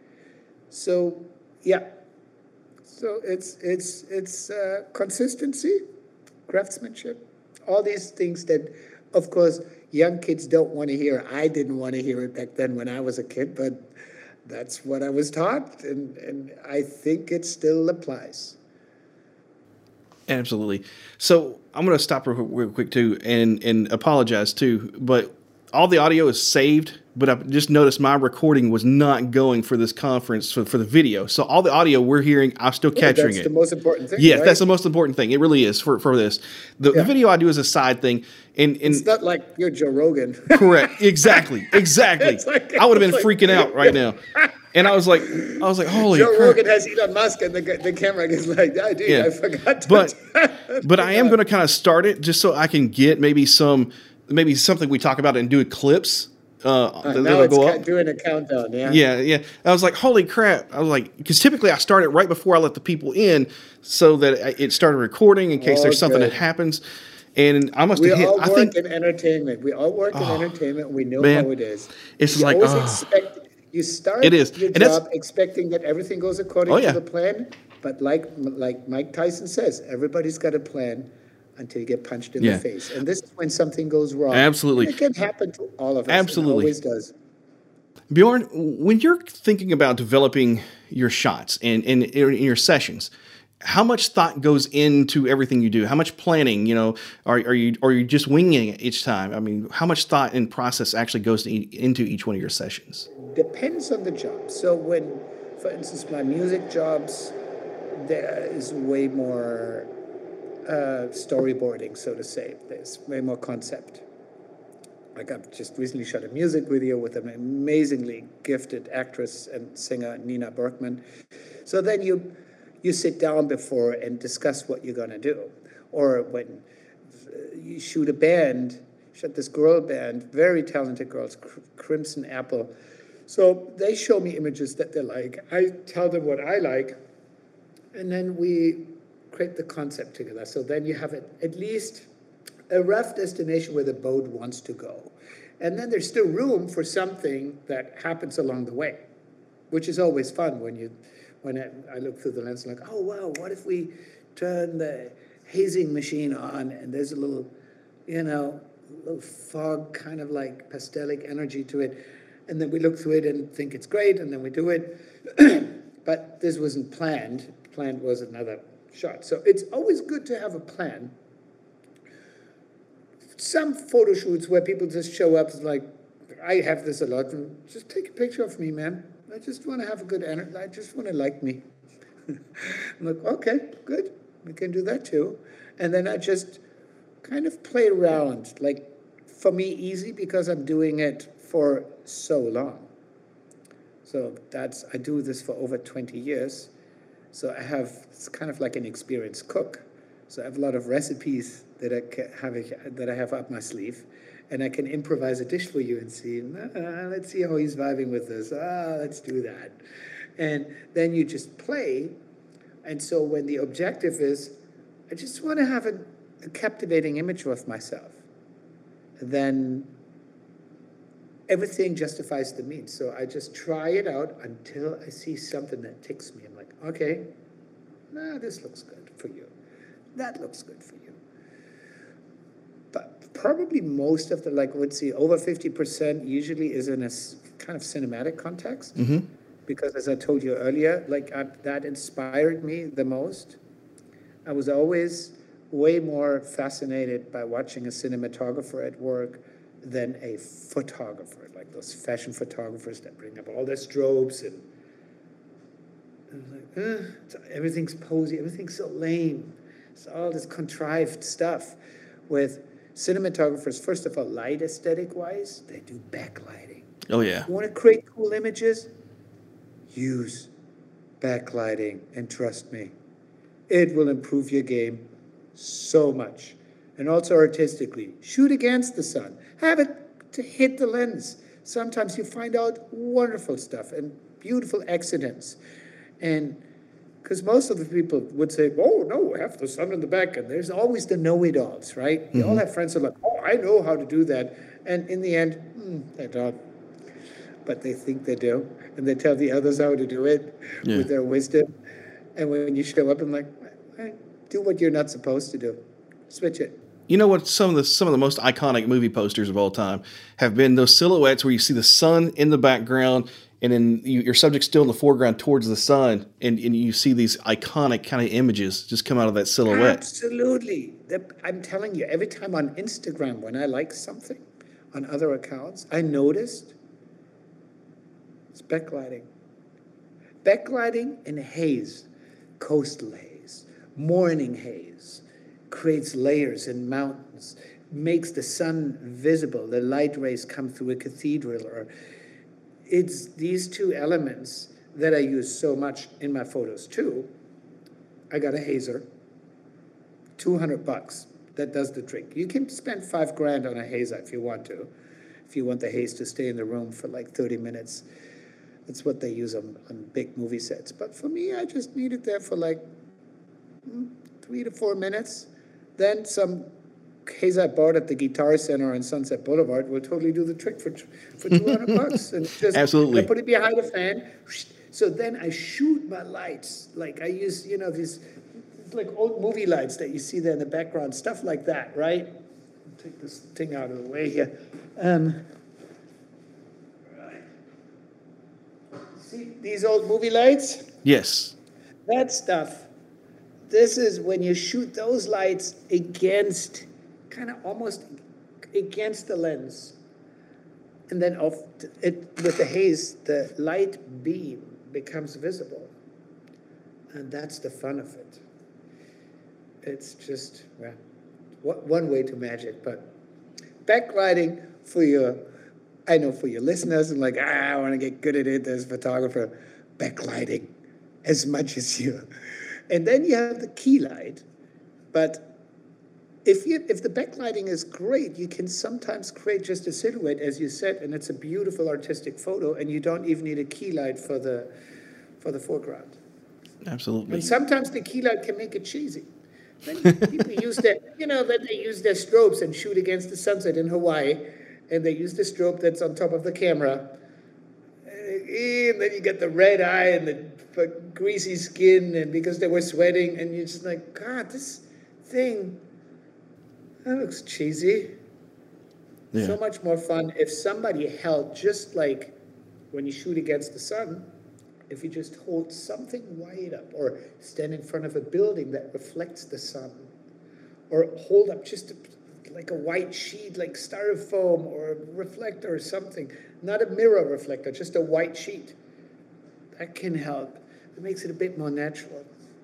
So, yeah. So it's it's it's uh, consistency, craftsmanship, all these things that, of course, young kids don't want to hear. I didn't want to hear it back then when I was a kid, but that's what I was taught, and, and I think it still applies. Absolutely. So I'm going to stop real, real quick too, and and apologize too. But all the audio is saved, but I just noticed my recording was not going for this conference for, for the video. So all the audio we're hearing, I'm still Yeah, capturing that's it. the most important thing. Yes, right? that's the most important thing. It really is for, for this. The, Yeah. the video I do is a side thing. And, and It's not like you're Joe Rogan. correct. Exactly. Exactly. It's like- I would have been it's like- freaking out right now. And I was like, I was like, holy Joe crap. Rogan has Elon Musk, and the, the camera is like, oh, dude, Yeah. I forgot to But but I am going to kind of start it just so I can get maybe some maybe something we talk about and do clips. Uh, Uh, that- now that'll it's go ca- up. doing a countdown, yeah? Yeah, yeah. I was like, holy crap. I was like, because typically I start it right before I let the people in so that I- it started recording in case Oh, there's something good. that happens. And I must We have hit, all I work think, in entertainment. We all work in entertainment. We know man. how it is. It's you like, always oh. expect, you start It is. your And that's- job expecting that everything goes according Oh, yeah. to the plan. But like like Mike Tyson says, everybody's got a plan until you get punched in Yeah. the face. And this is when something goes wrong. Absolutely. And it can happen to all of us. Absolutely. It always does. Bjorn, when you're thinking about developing your shots and in, in, in your sessions, how much thought goes into everything you do? How much planning, you know, are, are you are you just winging it each time? I mean, how much thought and process actually goes to e- into each one of your sessions? Depends on the job. So when, for instance, my music jobs, there is way more uh, storyboarding, so to say. There's way more concept. Like I've just recently shot a music video with an amazingly gifted actress and singer, Nina Berkman. So then you you sit down before and discuss what you're gonna do. Or when you shoot a band, shot this girl band, very talented girls, Crimson Apple. So they show me images that they like. I tell them what I like, and then we create the concept together. So then you have a, at least a rough destination where the boat wants to go. And then there's still room for something that happens along the way, which is always fun when you, when I, I look through the lens like, oh, wow, what if we turn the hazing machine on and there's a little, you know, little fog kind of like pastelic energy to it. And then we look through it and think it's great, and then we do it. But this wasn't planned. Planned was another shot. So it's always good to have a plan. Some photo shoots where people just show up like, I have this a lot, and just take a picture of me, man. I just want to have a good energy. I just want to like me. I'm like, okay, good. We can do that too. And then I just kind of play around. Like, for me, easy because I'm doing it for so long. So that's, I do this for over twenty years. So I have, it's kind of like an experienced cook. So I have a lot of recipes that I ca- have, that I have up my sleeve. And I can improvise a dish for you and see, ah, let's see how he's vibing with this. Ah, let's do that. And then you just play. And so when the objective is, I just want to have a, a captivating image of myself, then everything justifies the means. So I just try it out until I see something that ticks me. I'm like, okay, nah, this looks good for you. That looks good for you. But probably most of the, like, let's see, over fifty percent usually is in a s- kind of cinematic context. Mm-hmm. Because as I told you earlier, like I, that inspired me the most. I was always way more fascinated by watching a cinematographer at work than a photographer, like those fashion photographers that bring up all their strobes and, and I was like, eh, it's, everything's posy, everything's so lame. It's all this contrived stuff. With cinematographers, first of all, light aesthetic wise, they do backlighting. Oh, yeah. You want to create cool images? Use backlighting, and trust me, it will improve your game so much. And also artistically, shoot against the sun. Have it to hit the lens. Sometimes you find out wonderful stuff and beautiful accidents. And because most of the people would say, oh, no, have the sun in the back. And there's always the know-it-alls, right? Mm-hmm. You all have friends who are like, oh, I know how to do that. And in the end, mm, they don't. But they think they do. And they tell the others how to do it yeah. with their wisdom. And when you show up, I'm like, hey, do what you're not supposed to do. Switch it. You know what? Some of the some of the most iconic movie posters of all time have been those silhouettes where you see the sun in the background, and then you, your subject's still in the foreground towards the sun, and, and you see these iconic kind of images just come out of that silhouette. Absolutely. I'm telling you, every time on Instagram when I like something on other accounts, I noticed it's backlighting. Backlighting in haze, coastal haze, morning haze, creates layers in mountains, makes the sun visible, the light rays come through a cathedral. Or it's these two elements that I use so much in my photos too. I got a hazer, two hundred bucks. That does the trick. You can spend five grand on a hazer if you want to, if you want the haze to stay in the room for like thirty minutes. That's what they use on, on big movie sets. But for me, I just need it there for like mm, three to four minutes. Then some haze I bought at the Guitar Center on Sunset Boulevard will totally do the trick for for two hundred bucks. And just absolutely. I put it behind a fan. So then I shoot my lights. Like I use, you know, these like old movie lights that you see there in the background, stuff like that, right? I'll take this thing out of the way here. Um, See these old movie lights? Yes. That stuff. This is when you shoot those lights against, kind of almost against the lens. And then off it, with the haze, the light beam becomes visible. And that's the fun of it. It's just, well, one way to magic. But backlighting for your, I know for your listeners, and like, ah, I want to get good at it as a photographer, backlighting as much as you. And then you have the key light. But if you if the backlighting is great, you can sometimes create just a silhouette, as you said, and it's a beautiful artistic photo, and you don't even need a key light for the for the foreground. Absolutely. And sometimes the key light can make it cheesy. Then people use their, you know, then they use their strobes and shoot against the sunset in Hawaii, and they use the strobe that's on top of the camera. And then you get the red eye and the greasy skin, and because they were sweating, and you're just like, God, this thing, that looks cheesy. Yeah. So much more fun if somebody held, just like when you shoot against the sun, if you just hold something wide up, or stand in front of a building that reflects the sun, or hold up just a, like a white sheet, like styrofoam or a reflector or something, not a mirror reflector, just a white sheet. that can help. It makes it a bit more natural.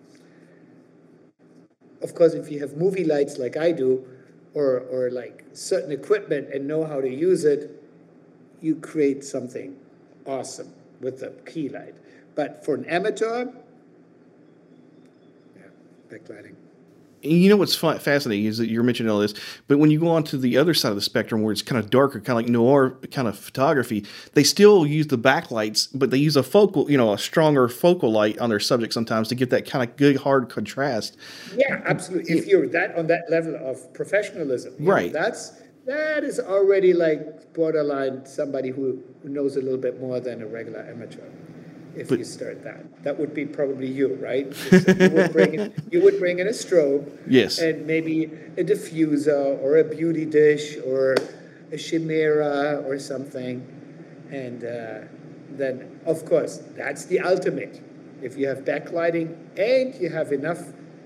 Of course, if you have movie lights like I do, or, or like certain equipment and know how to use it, you create something awesome with the key light. But for an amateur, yeah, backlighting. You know what's fa- fascinating is that you're mentioning all this, but when you go on to the other side of the spectrum where it's kind of darker, kind of like noir kind of photography, they still use the backlights, but they use a focal, you know, a stronger focal light on their subject sometimes to get that kind of good hard contrast. Yeah, absolutely. If you're that on that level of professionalism, you know, right? That's that is already like borderline somebody who, who knows a little bit more than a regular amateur. If but, you start that, that would be probably you, right? You would bring in, you would bring in a strobe, yes, and maybe a diffuser or a beauty dish or a chimera or something, and uh, then of course that's the ultimate. If you have backlighting and you have enough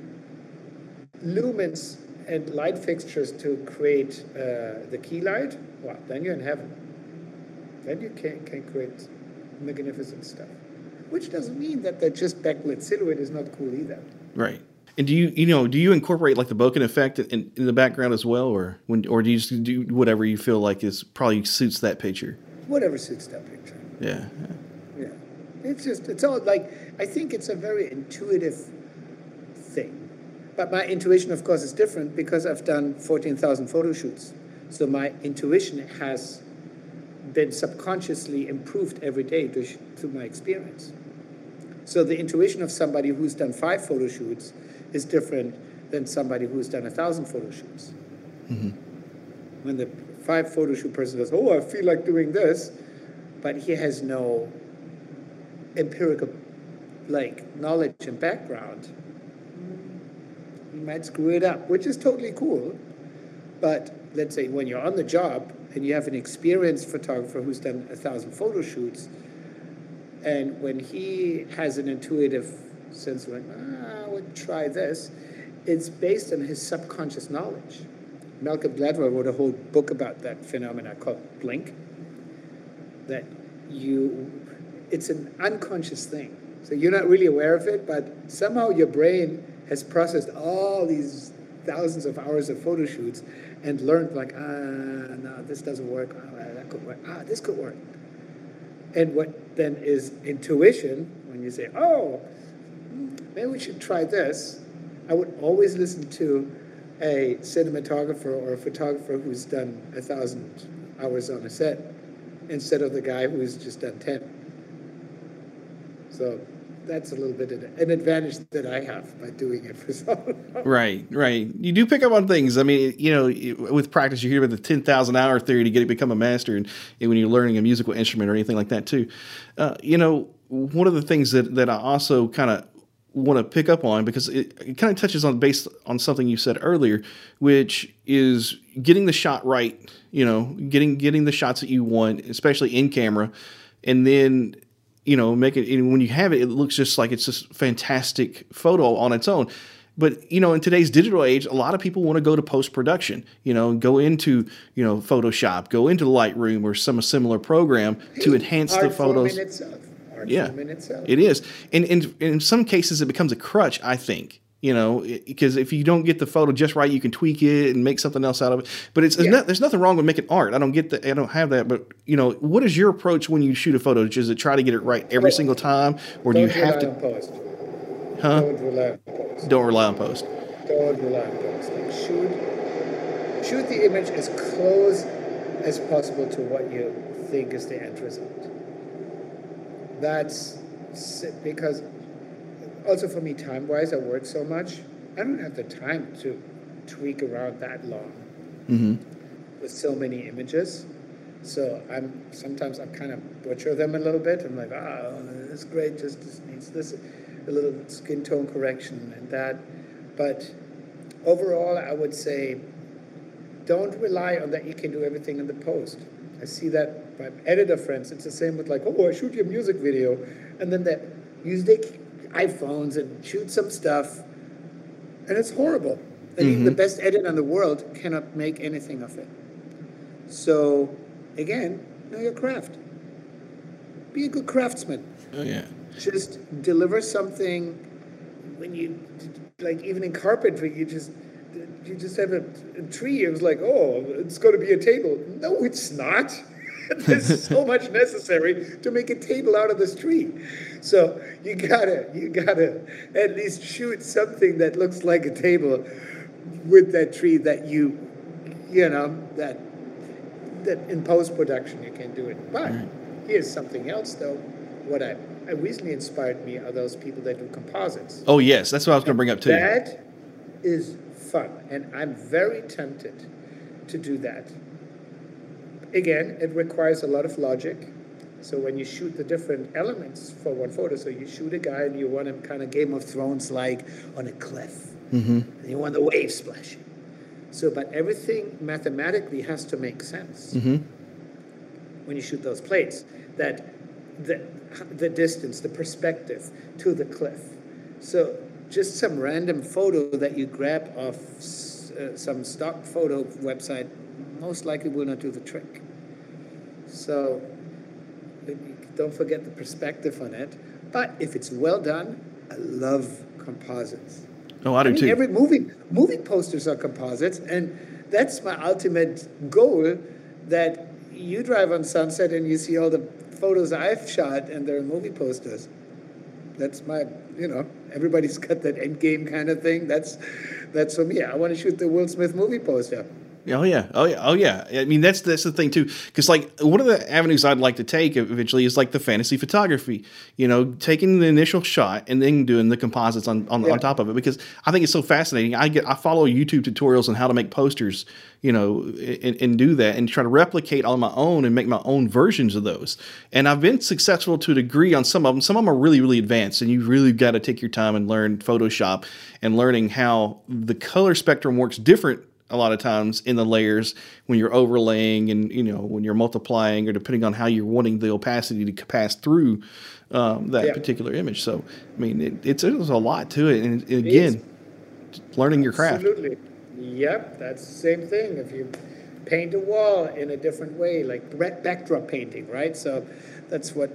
lumens and light fixtures to create uh, the key light, well, then you're in heaven. Then you can can create magnificent stuff. Which doesn't mean that that just backlit silhouette is not cool either. Right. And do you, you know, do you incorporate like the bokeh effect in, in the background as well, or when, or do you just do whatever you feel like is probably suits that picture? Whatever suits that picture. Yeah. Yeah. yeah. It's just, it's all like, I think it's a very intuitive thing. But my intuition, of course, is different because I've done fourteen thousand photo shoots. So my intuition has been subconsciously improved every day through my experience. So the intuition of somebody who's done five photo shoots is different than somebody who's done a thousand photo shoots. Mm-hmm. When the five photo shoot person goes, oh, I feel like doing this, but he has no empirical like knowledge and background, he might screw it up, which is totally cool. But let's say when you're on the job and you have an experienced photographer who's done a thousand photo shoots, and when he has an intuitive sense of like, ah, I would try this, it's based on his subconscious knowledge. Malcolm Gladwell wrote a whole book about that phenomena called Blink, that you, it's an unconscious thing. So you're not really aware of it, but somehow your brain has processed all these thousands of hours of photo shoots and learned like, ah, no, this doesn't work. Ah, that could work. Ah, this could work. And what then is intuition, when you say, oh, maybe we should try this, I would always listen to a cinematographer or a photographer who's done a thousand hours on a set instead of the guy who's just done ten. So that's a little bit of an advantage that I have by doing it for so long. Right, right. You do pick up on things. I mean, you know, with practice, you hear about the ten thousand hour theory to get it become a master, and, and when you're learning a musical instrument or anything like that too. Uh, you know, one of the things that, that I also kind of want to pick up on, because it, it kind of touches on based on something you said earlier, which is getting the shot right, you know, getting getting the shots that you want, especially in camera, and then, you know, make it, and when you have it, it looks just like it's just fantastic photo on its own. But, you know, in today's digital age, a lot of people want to go to post-production, you know, go into, you know, Photoshop, go into Lightroom or some similar program to enhance Art the photos. Form in itself. Art yeah, form in itself. It is. And, and, and in some cases, it becomes a crutch, I think. You know, because if you don't get the photo just right, you can tweak it and make something else out of it. But it's, it's Yeah. not, there's nothing wrong with making art. I don't get that. I don't have that. But, you know, what is your approach when you shoot a photo? Is it try to get it right every single time? Or do you Don't have rely to? on post. Huh? Don't rely on post. Don't rely on post. Don't rely on post. Like shoot, shoot the image as close as possible to what you think is the end result. That's s- because also for me, time-wise, I work so much. I don't have the time to tweak around that long Mm-hmm. with so many images. So I'm sometimes I kind of butcher them a little bit. I'm like, ah, oh, this is great. Just this needs this, a little skin tone correction and that. But overall, I would say, don't rely on that you can do everything in the post. I see that by editor friends. It's the same with like, oh, I shoot your music video, and then they use their iPhones and shoot some stuff, and it's horrible. And even the best editor in the world cannot make anything of it. So, again, know your craft. Be a good craftsman. Oh, yeah. just deliver something. When you, like, even in carpentry, you just you just have a, a tree. It was like, oh, it's going to be a table. No, it's not. There's so much necessary to make a table out of this tree. So you gotta you gotta at least shoot something that looks like a table with that tree that you you know that that in post production you can do it. But here's something else though. What I, I recently inspired me are those people that do composites. Oh yes, that's what I was going to bring up too. That is fun, and I'm very tempted to do that. Again, it requires a lot of logic. So when you shoot the different elements for one photo, so you shoot a guy and you want him kind of Game of Thrones like on a cliff, mm-hmm. and you want the waves splashing. So, but everything mathematically has to make sense mm-hmm. when you shoot those plates. That the the distance, the perspective to the cliff. So just some random photo that you grab off uh, some stock photo website most likely will not do the trick. So don't forget the perspective on it. But if it's well done, I love composites. Oh, I do I mean, too. Every movie movie posters are composites, and that's my ultimate goal. That you drive on Sunset and you see all the photos I've shot, and they're movie posters. That's my, you know, everybody's got that end game kind of thing. That's that's for me. I want to shoot the Will Smith movie poster. Oh yeah, oh yeah, oh yeah. I mean, that's that's the thing too, because like one of the avenues I'd like to take eventually is like the fantasy photography. You know, taking the initial shot and then doing the composites on on, yeah. on top of it, because I think it's so fascinating. I get I follow YouTube tutorials on how to make posters, you know, and, and do that and try to replicate on my own and make my own versions of those. And I've been successful to a degree on some of them. Some of them are really really advanced, and you really got to take your time and learn Photoshop and learning how the color spectrum works different a lot of times in the layers when you're overlaying and, you know, when you're multiplying or depending on how you're wanting the opacity to pass through um, that yeah. particular image. So, I mean, it, it's there's a lot to it. And, and again, learning your craft. Absolutely. Yep, that's the same thing. If you paint a wall in a different way, like backdrop painting, right? So that's what,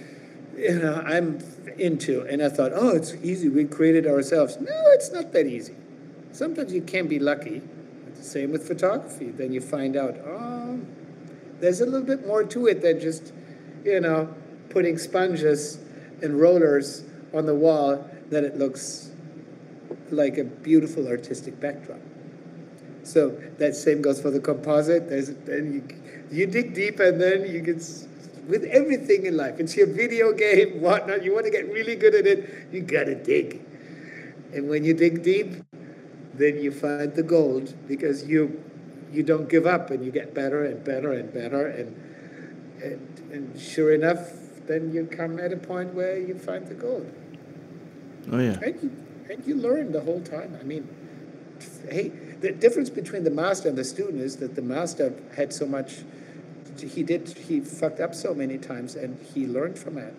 you know, I'm into. And I thought, oh, it's easy. We created it ourselves. No, it's not that easy. Sometimes you can be lucky. Same with photography. Then you find out, oh, there's a little bit more to it than just, you know, putting sponges and rollers on the wall that it looks like a beautiful artistic backdrop. So that same goes for the composite. There's then you you dig deep, and then you get with everything in life. It's your video game, whatnot. You want to get really good at it, you gotta dig. And when you dig deep, then you find the gold, because you you don't give up, and you get better and better and better, and and, and sure enough, then you come at a point where you find the gold. Oh yeah. And you, and you learn the whole time. I mean, hey, the difference between the master and the student is that the master had so much. He did. He fucked up so many times, and he learned from it.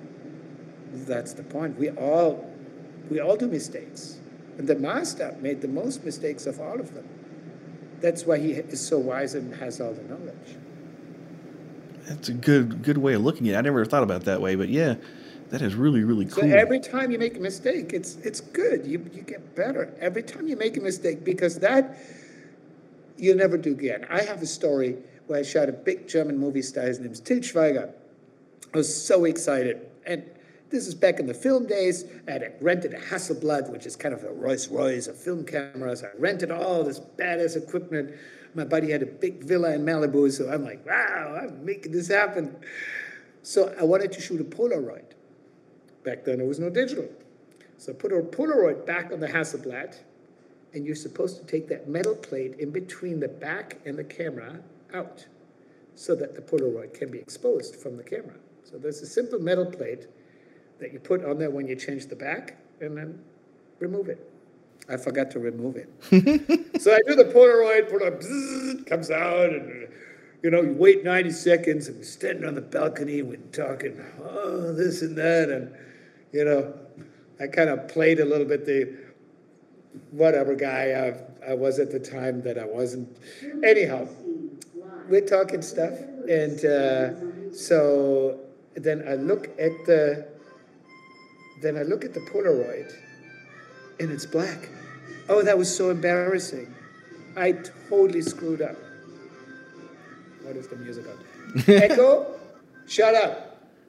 That's the point. We all we all do mistakes. And the master made the most mistakes of all of them. That's why he is so wise and has all the knowledge. That's a good good way of looking at it. I never thought about it that way, but yeah, that is really, really cool. So every time you make a mistake, it's it's good. You you get better. Every time you make a mistake, because that you'll never do again. I have a story where I shot a big German movie star. His name's Til Schweiger. I was so excited. And this is back in the film days. I had rented a Hasselblad, which is kind of a Rolls Royce of film cameras. I rented all this badass equipment. My buddy had a big villa in Malibu, so I'm like, wow, I'm making this happen. So I wanted to shoot a Polaroid. Back then, there was no digital. So I put a Polaroid back on the Hasselblad, and you're supposed to take that metal plate in between the back and the camera out so that the Polaroid can be exposed from the camera. So there's a simple metal plate that you put on there when you change the back, and then remove it. I forgot to remove it. So I do the Polaroid, Polaroid bzzz, comes out, and you know, you wait ninety seconds, and we're standing on the balcony, and we're talking, oh, this and that, and you know, I kind of played a little bit the whatever guy I, I was at the time that I wasn't. Anyhow, we're talking stuff, and uh, so then I look at the then I look at the Polaroid and it's black. Oh, that was so embarrassing. I totally screwed up. What is the music on? Echo, shut up.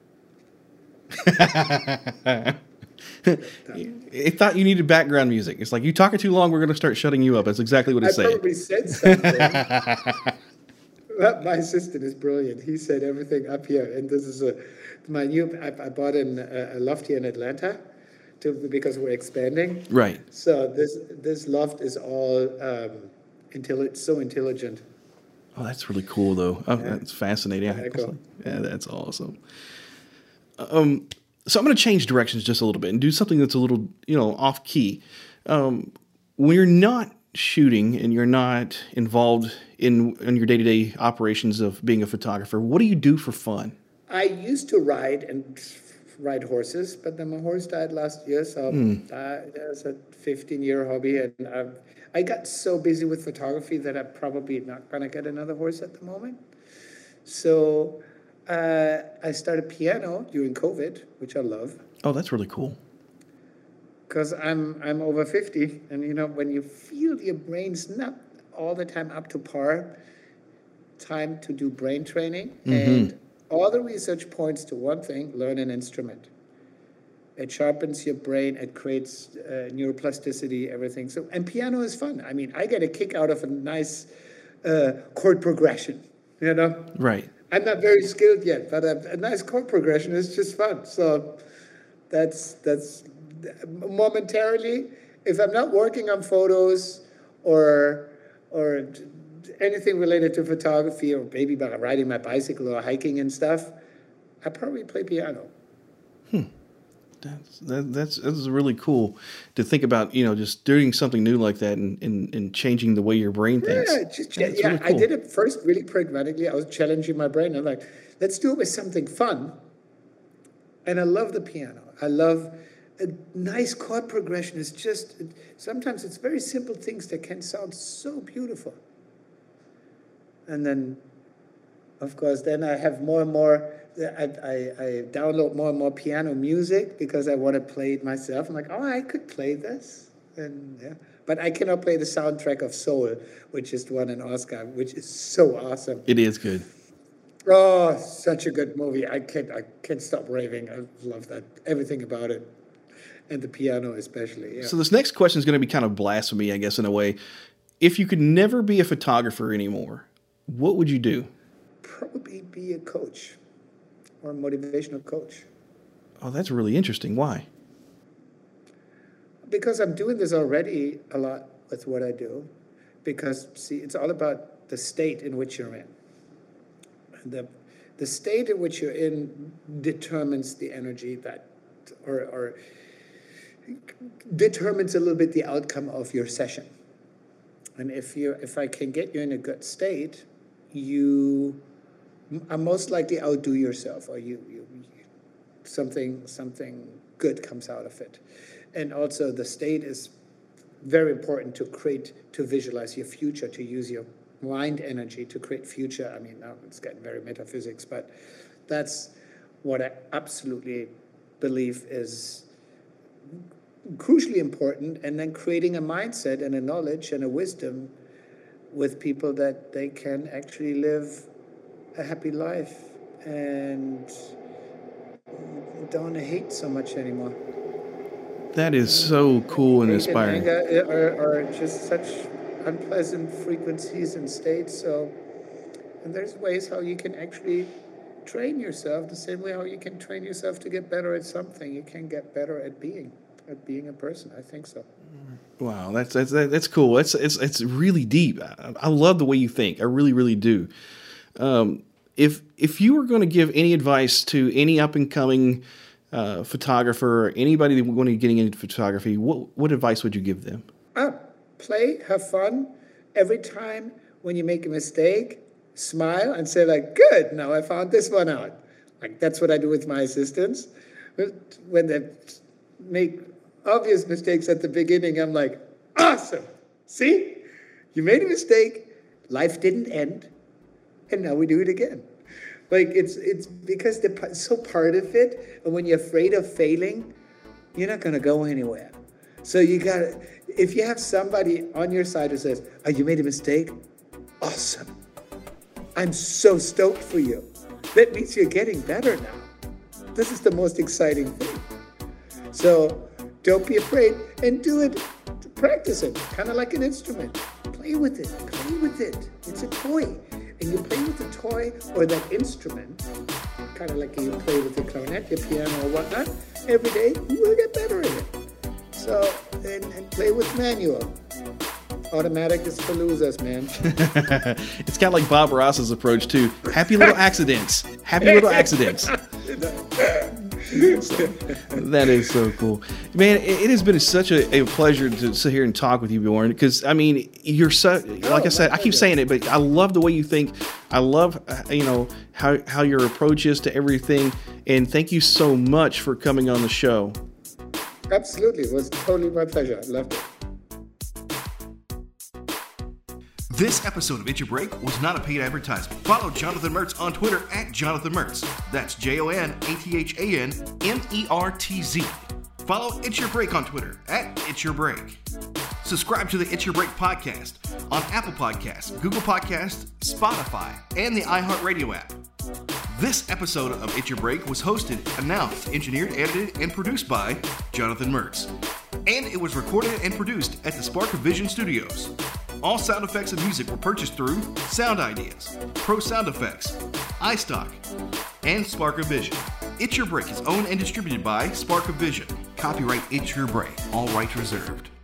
It thought you needed background music. It's like, you talking too long, we're going to start shutting you up. That's exactly what it's I saying. probably said something. My assistant is brilliant. He said everything up here. And this is a, my new, I, I bought an, a, a loft here in Atlanta to, because we're expanding. Right. So this this loft is all um, intelli- so intelligent. Oh, that's really cool, though. Oh, Yeah. That's fascinating. Yeah, cool. Yeah, that's awesome. Um, so I'm going to change directions just a little bit and do something that's a little, you know, off key. Um, when you're not shooting and you're not involved in, in your day-to-day operations of being a photographer, what do you do for fun? I used to ride and ride horses, but then my horse died last year, so Mm. uh, it was a fifteen-year hobby, and I've, I got so busy with photography that I'm probably not going to get another horse at the moment. So uh, I started piano during COVID, which I love, Oh, that's really cool. because I'm I'm over fifty, and you know when you feel your brain's not all the time up to par, time to do brain training, and all the research points to one thing: learn an instrument. It sharpens your brain. It creates uh, neuroplasticity, everything. So, and piano is fun. I mean, I get a kick out of a nice uh, chord progression. You know, Right. I'm not very skilled yet, but a, a nice chord progression is just fun. So, that's that's momentarily. If I'm not working on photos or or anything related to photography, or maybe by riding my bicycle or hiking and stuff, I probably play piano. That's that, that's that's really cool to think about. You know, just doing something new like that and, and, and changing the way your brain thinks. Yeah, just, That's yeah. really I cool. did it first really pragmatically. I was challenging my brain. I'm like, let's do it with something fun. And I love the piano. I love a nice chord progression. It's just sometimes it's very simple things that can sound so beautiful. And then, of course, then I have more and more. I, I, I download more and more piano music because I want to play it myself. I'm like, oh, I could play this, and yeah. But I cannot play the soundtrack of Soul, which just won an Oscar, which is so awesome. It is good. Oh, such a good movie. I can't I can't stop raving. I love that. Everything about it. And the piano especially. Yeah. So this next question is going to be kind of blasphemy, I guess, in a way. If you could never be a photographer anymore, what would you do? Probably be a coach or a motivational coach. Oh, that's really interesting. Why? Because I'm doing this already a lot with what I do. Because, see, it's all about the state in which you're in. And the, the state in which you're in determines the energy that, or, or determines a little bit the outcome of your session. And if you, if I can get you in a good state, you are most likely outdo yourself, or you, you, you something something good comes out of it. And also, the state is very important to create, to visualize your future, to use your mind energy to create future. I mean, now it's getting very metaphysics, but that's what I absolutely believe is crucially important. And then creating a mindset and a knowledge and a wisdom with people that they can actually live a happy life and don't hate so much anymore. That is so cool and Hate inspiring. anger are, are just such unpleasant frequencies and states. So, and there's ways how you can actually train yourself the same way how you can train yourself to get better at something. You can get better at being, at being a person. I think so. Wow, that's that's that's cool. It's it's it's really deep. I, I love the way you think. I really really do. Um, if if you were going to give any advice to any up and coming uh, photographer or anybody that want to getting into photography, what what advice would you give them? Ah, play, have fun. Every time when you make a mistake, smile and say like, "Good, now I found this one out." Like that's what I do with my assistants. When they make obvious mistakes at the beginning, I'm like, awesome. See, you made a mistake. Life didn't end. And now we do it again. Like it's it's because they're so part of it. And when you're afraid of failing, you're not going to go anywhere. So you got to, if you have somebody on your side who says, oh, you made a mistake? Awesome. I'm so stoked for you. That means you're getting better now. This is the most exciting thing. So don't be afraid and do it. Practice it, kind of like an instrument. Play with it, play with it. It's a toy. And you play with the toy or that instrument, kind of like you play with the clarinet, your piano or whatnot, every day, you will get better at it. So, and, and play with manual. Automatic is for losers, man. It's kind of like Bob Ross's approach to happy little accidents. Happy little accidents. So, that is so cool, man. It, it has been such a, a pleasure to sit here and talk with you, Bjorn, because I mean, you're so, like I said, I keep saying it, but I love the way you think. I love, you know, how, how your approach is to everything. And thank you so much for coming on the show. Absolutely. It was totally my pleasure. I loved it. This episode of Itch Your Break was not a paid advertisement. Follow Jonathan Mertz on Twitter at Jonathan Mertz. That's J O N A T H A N M E R T Z. Follow Itch Your Break on Twitter at Itch Your Break. Subscribe to the Itch Your Break podcast on Apple Podcasts, Google Podcasts, Spotify, and the iHeartRadio app. This episode of Itch Your Break was hosted, announced, engineered, edited, and produced by Jonathan Mertz. And it was recorded and produced at the Spark of Vision Studios. All sound effects and music were purchased through Sound Ideas, Pro Sound Effects, iStock, and Spark of Vision. Itch Your Break is owned and distributed by Spark of Vision. Copyright Itch Your Break. All rights reserved.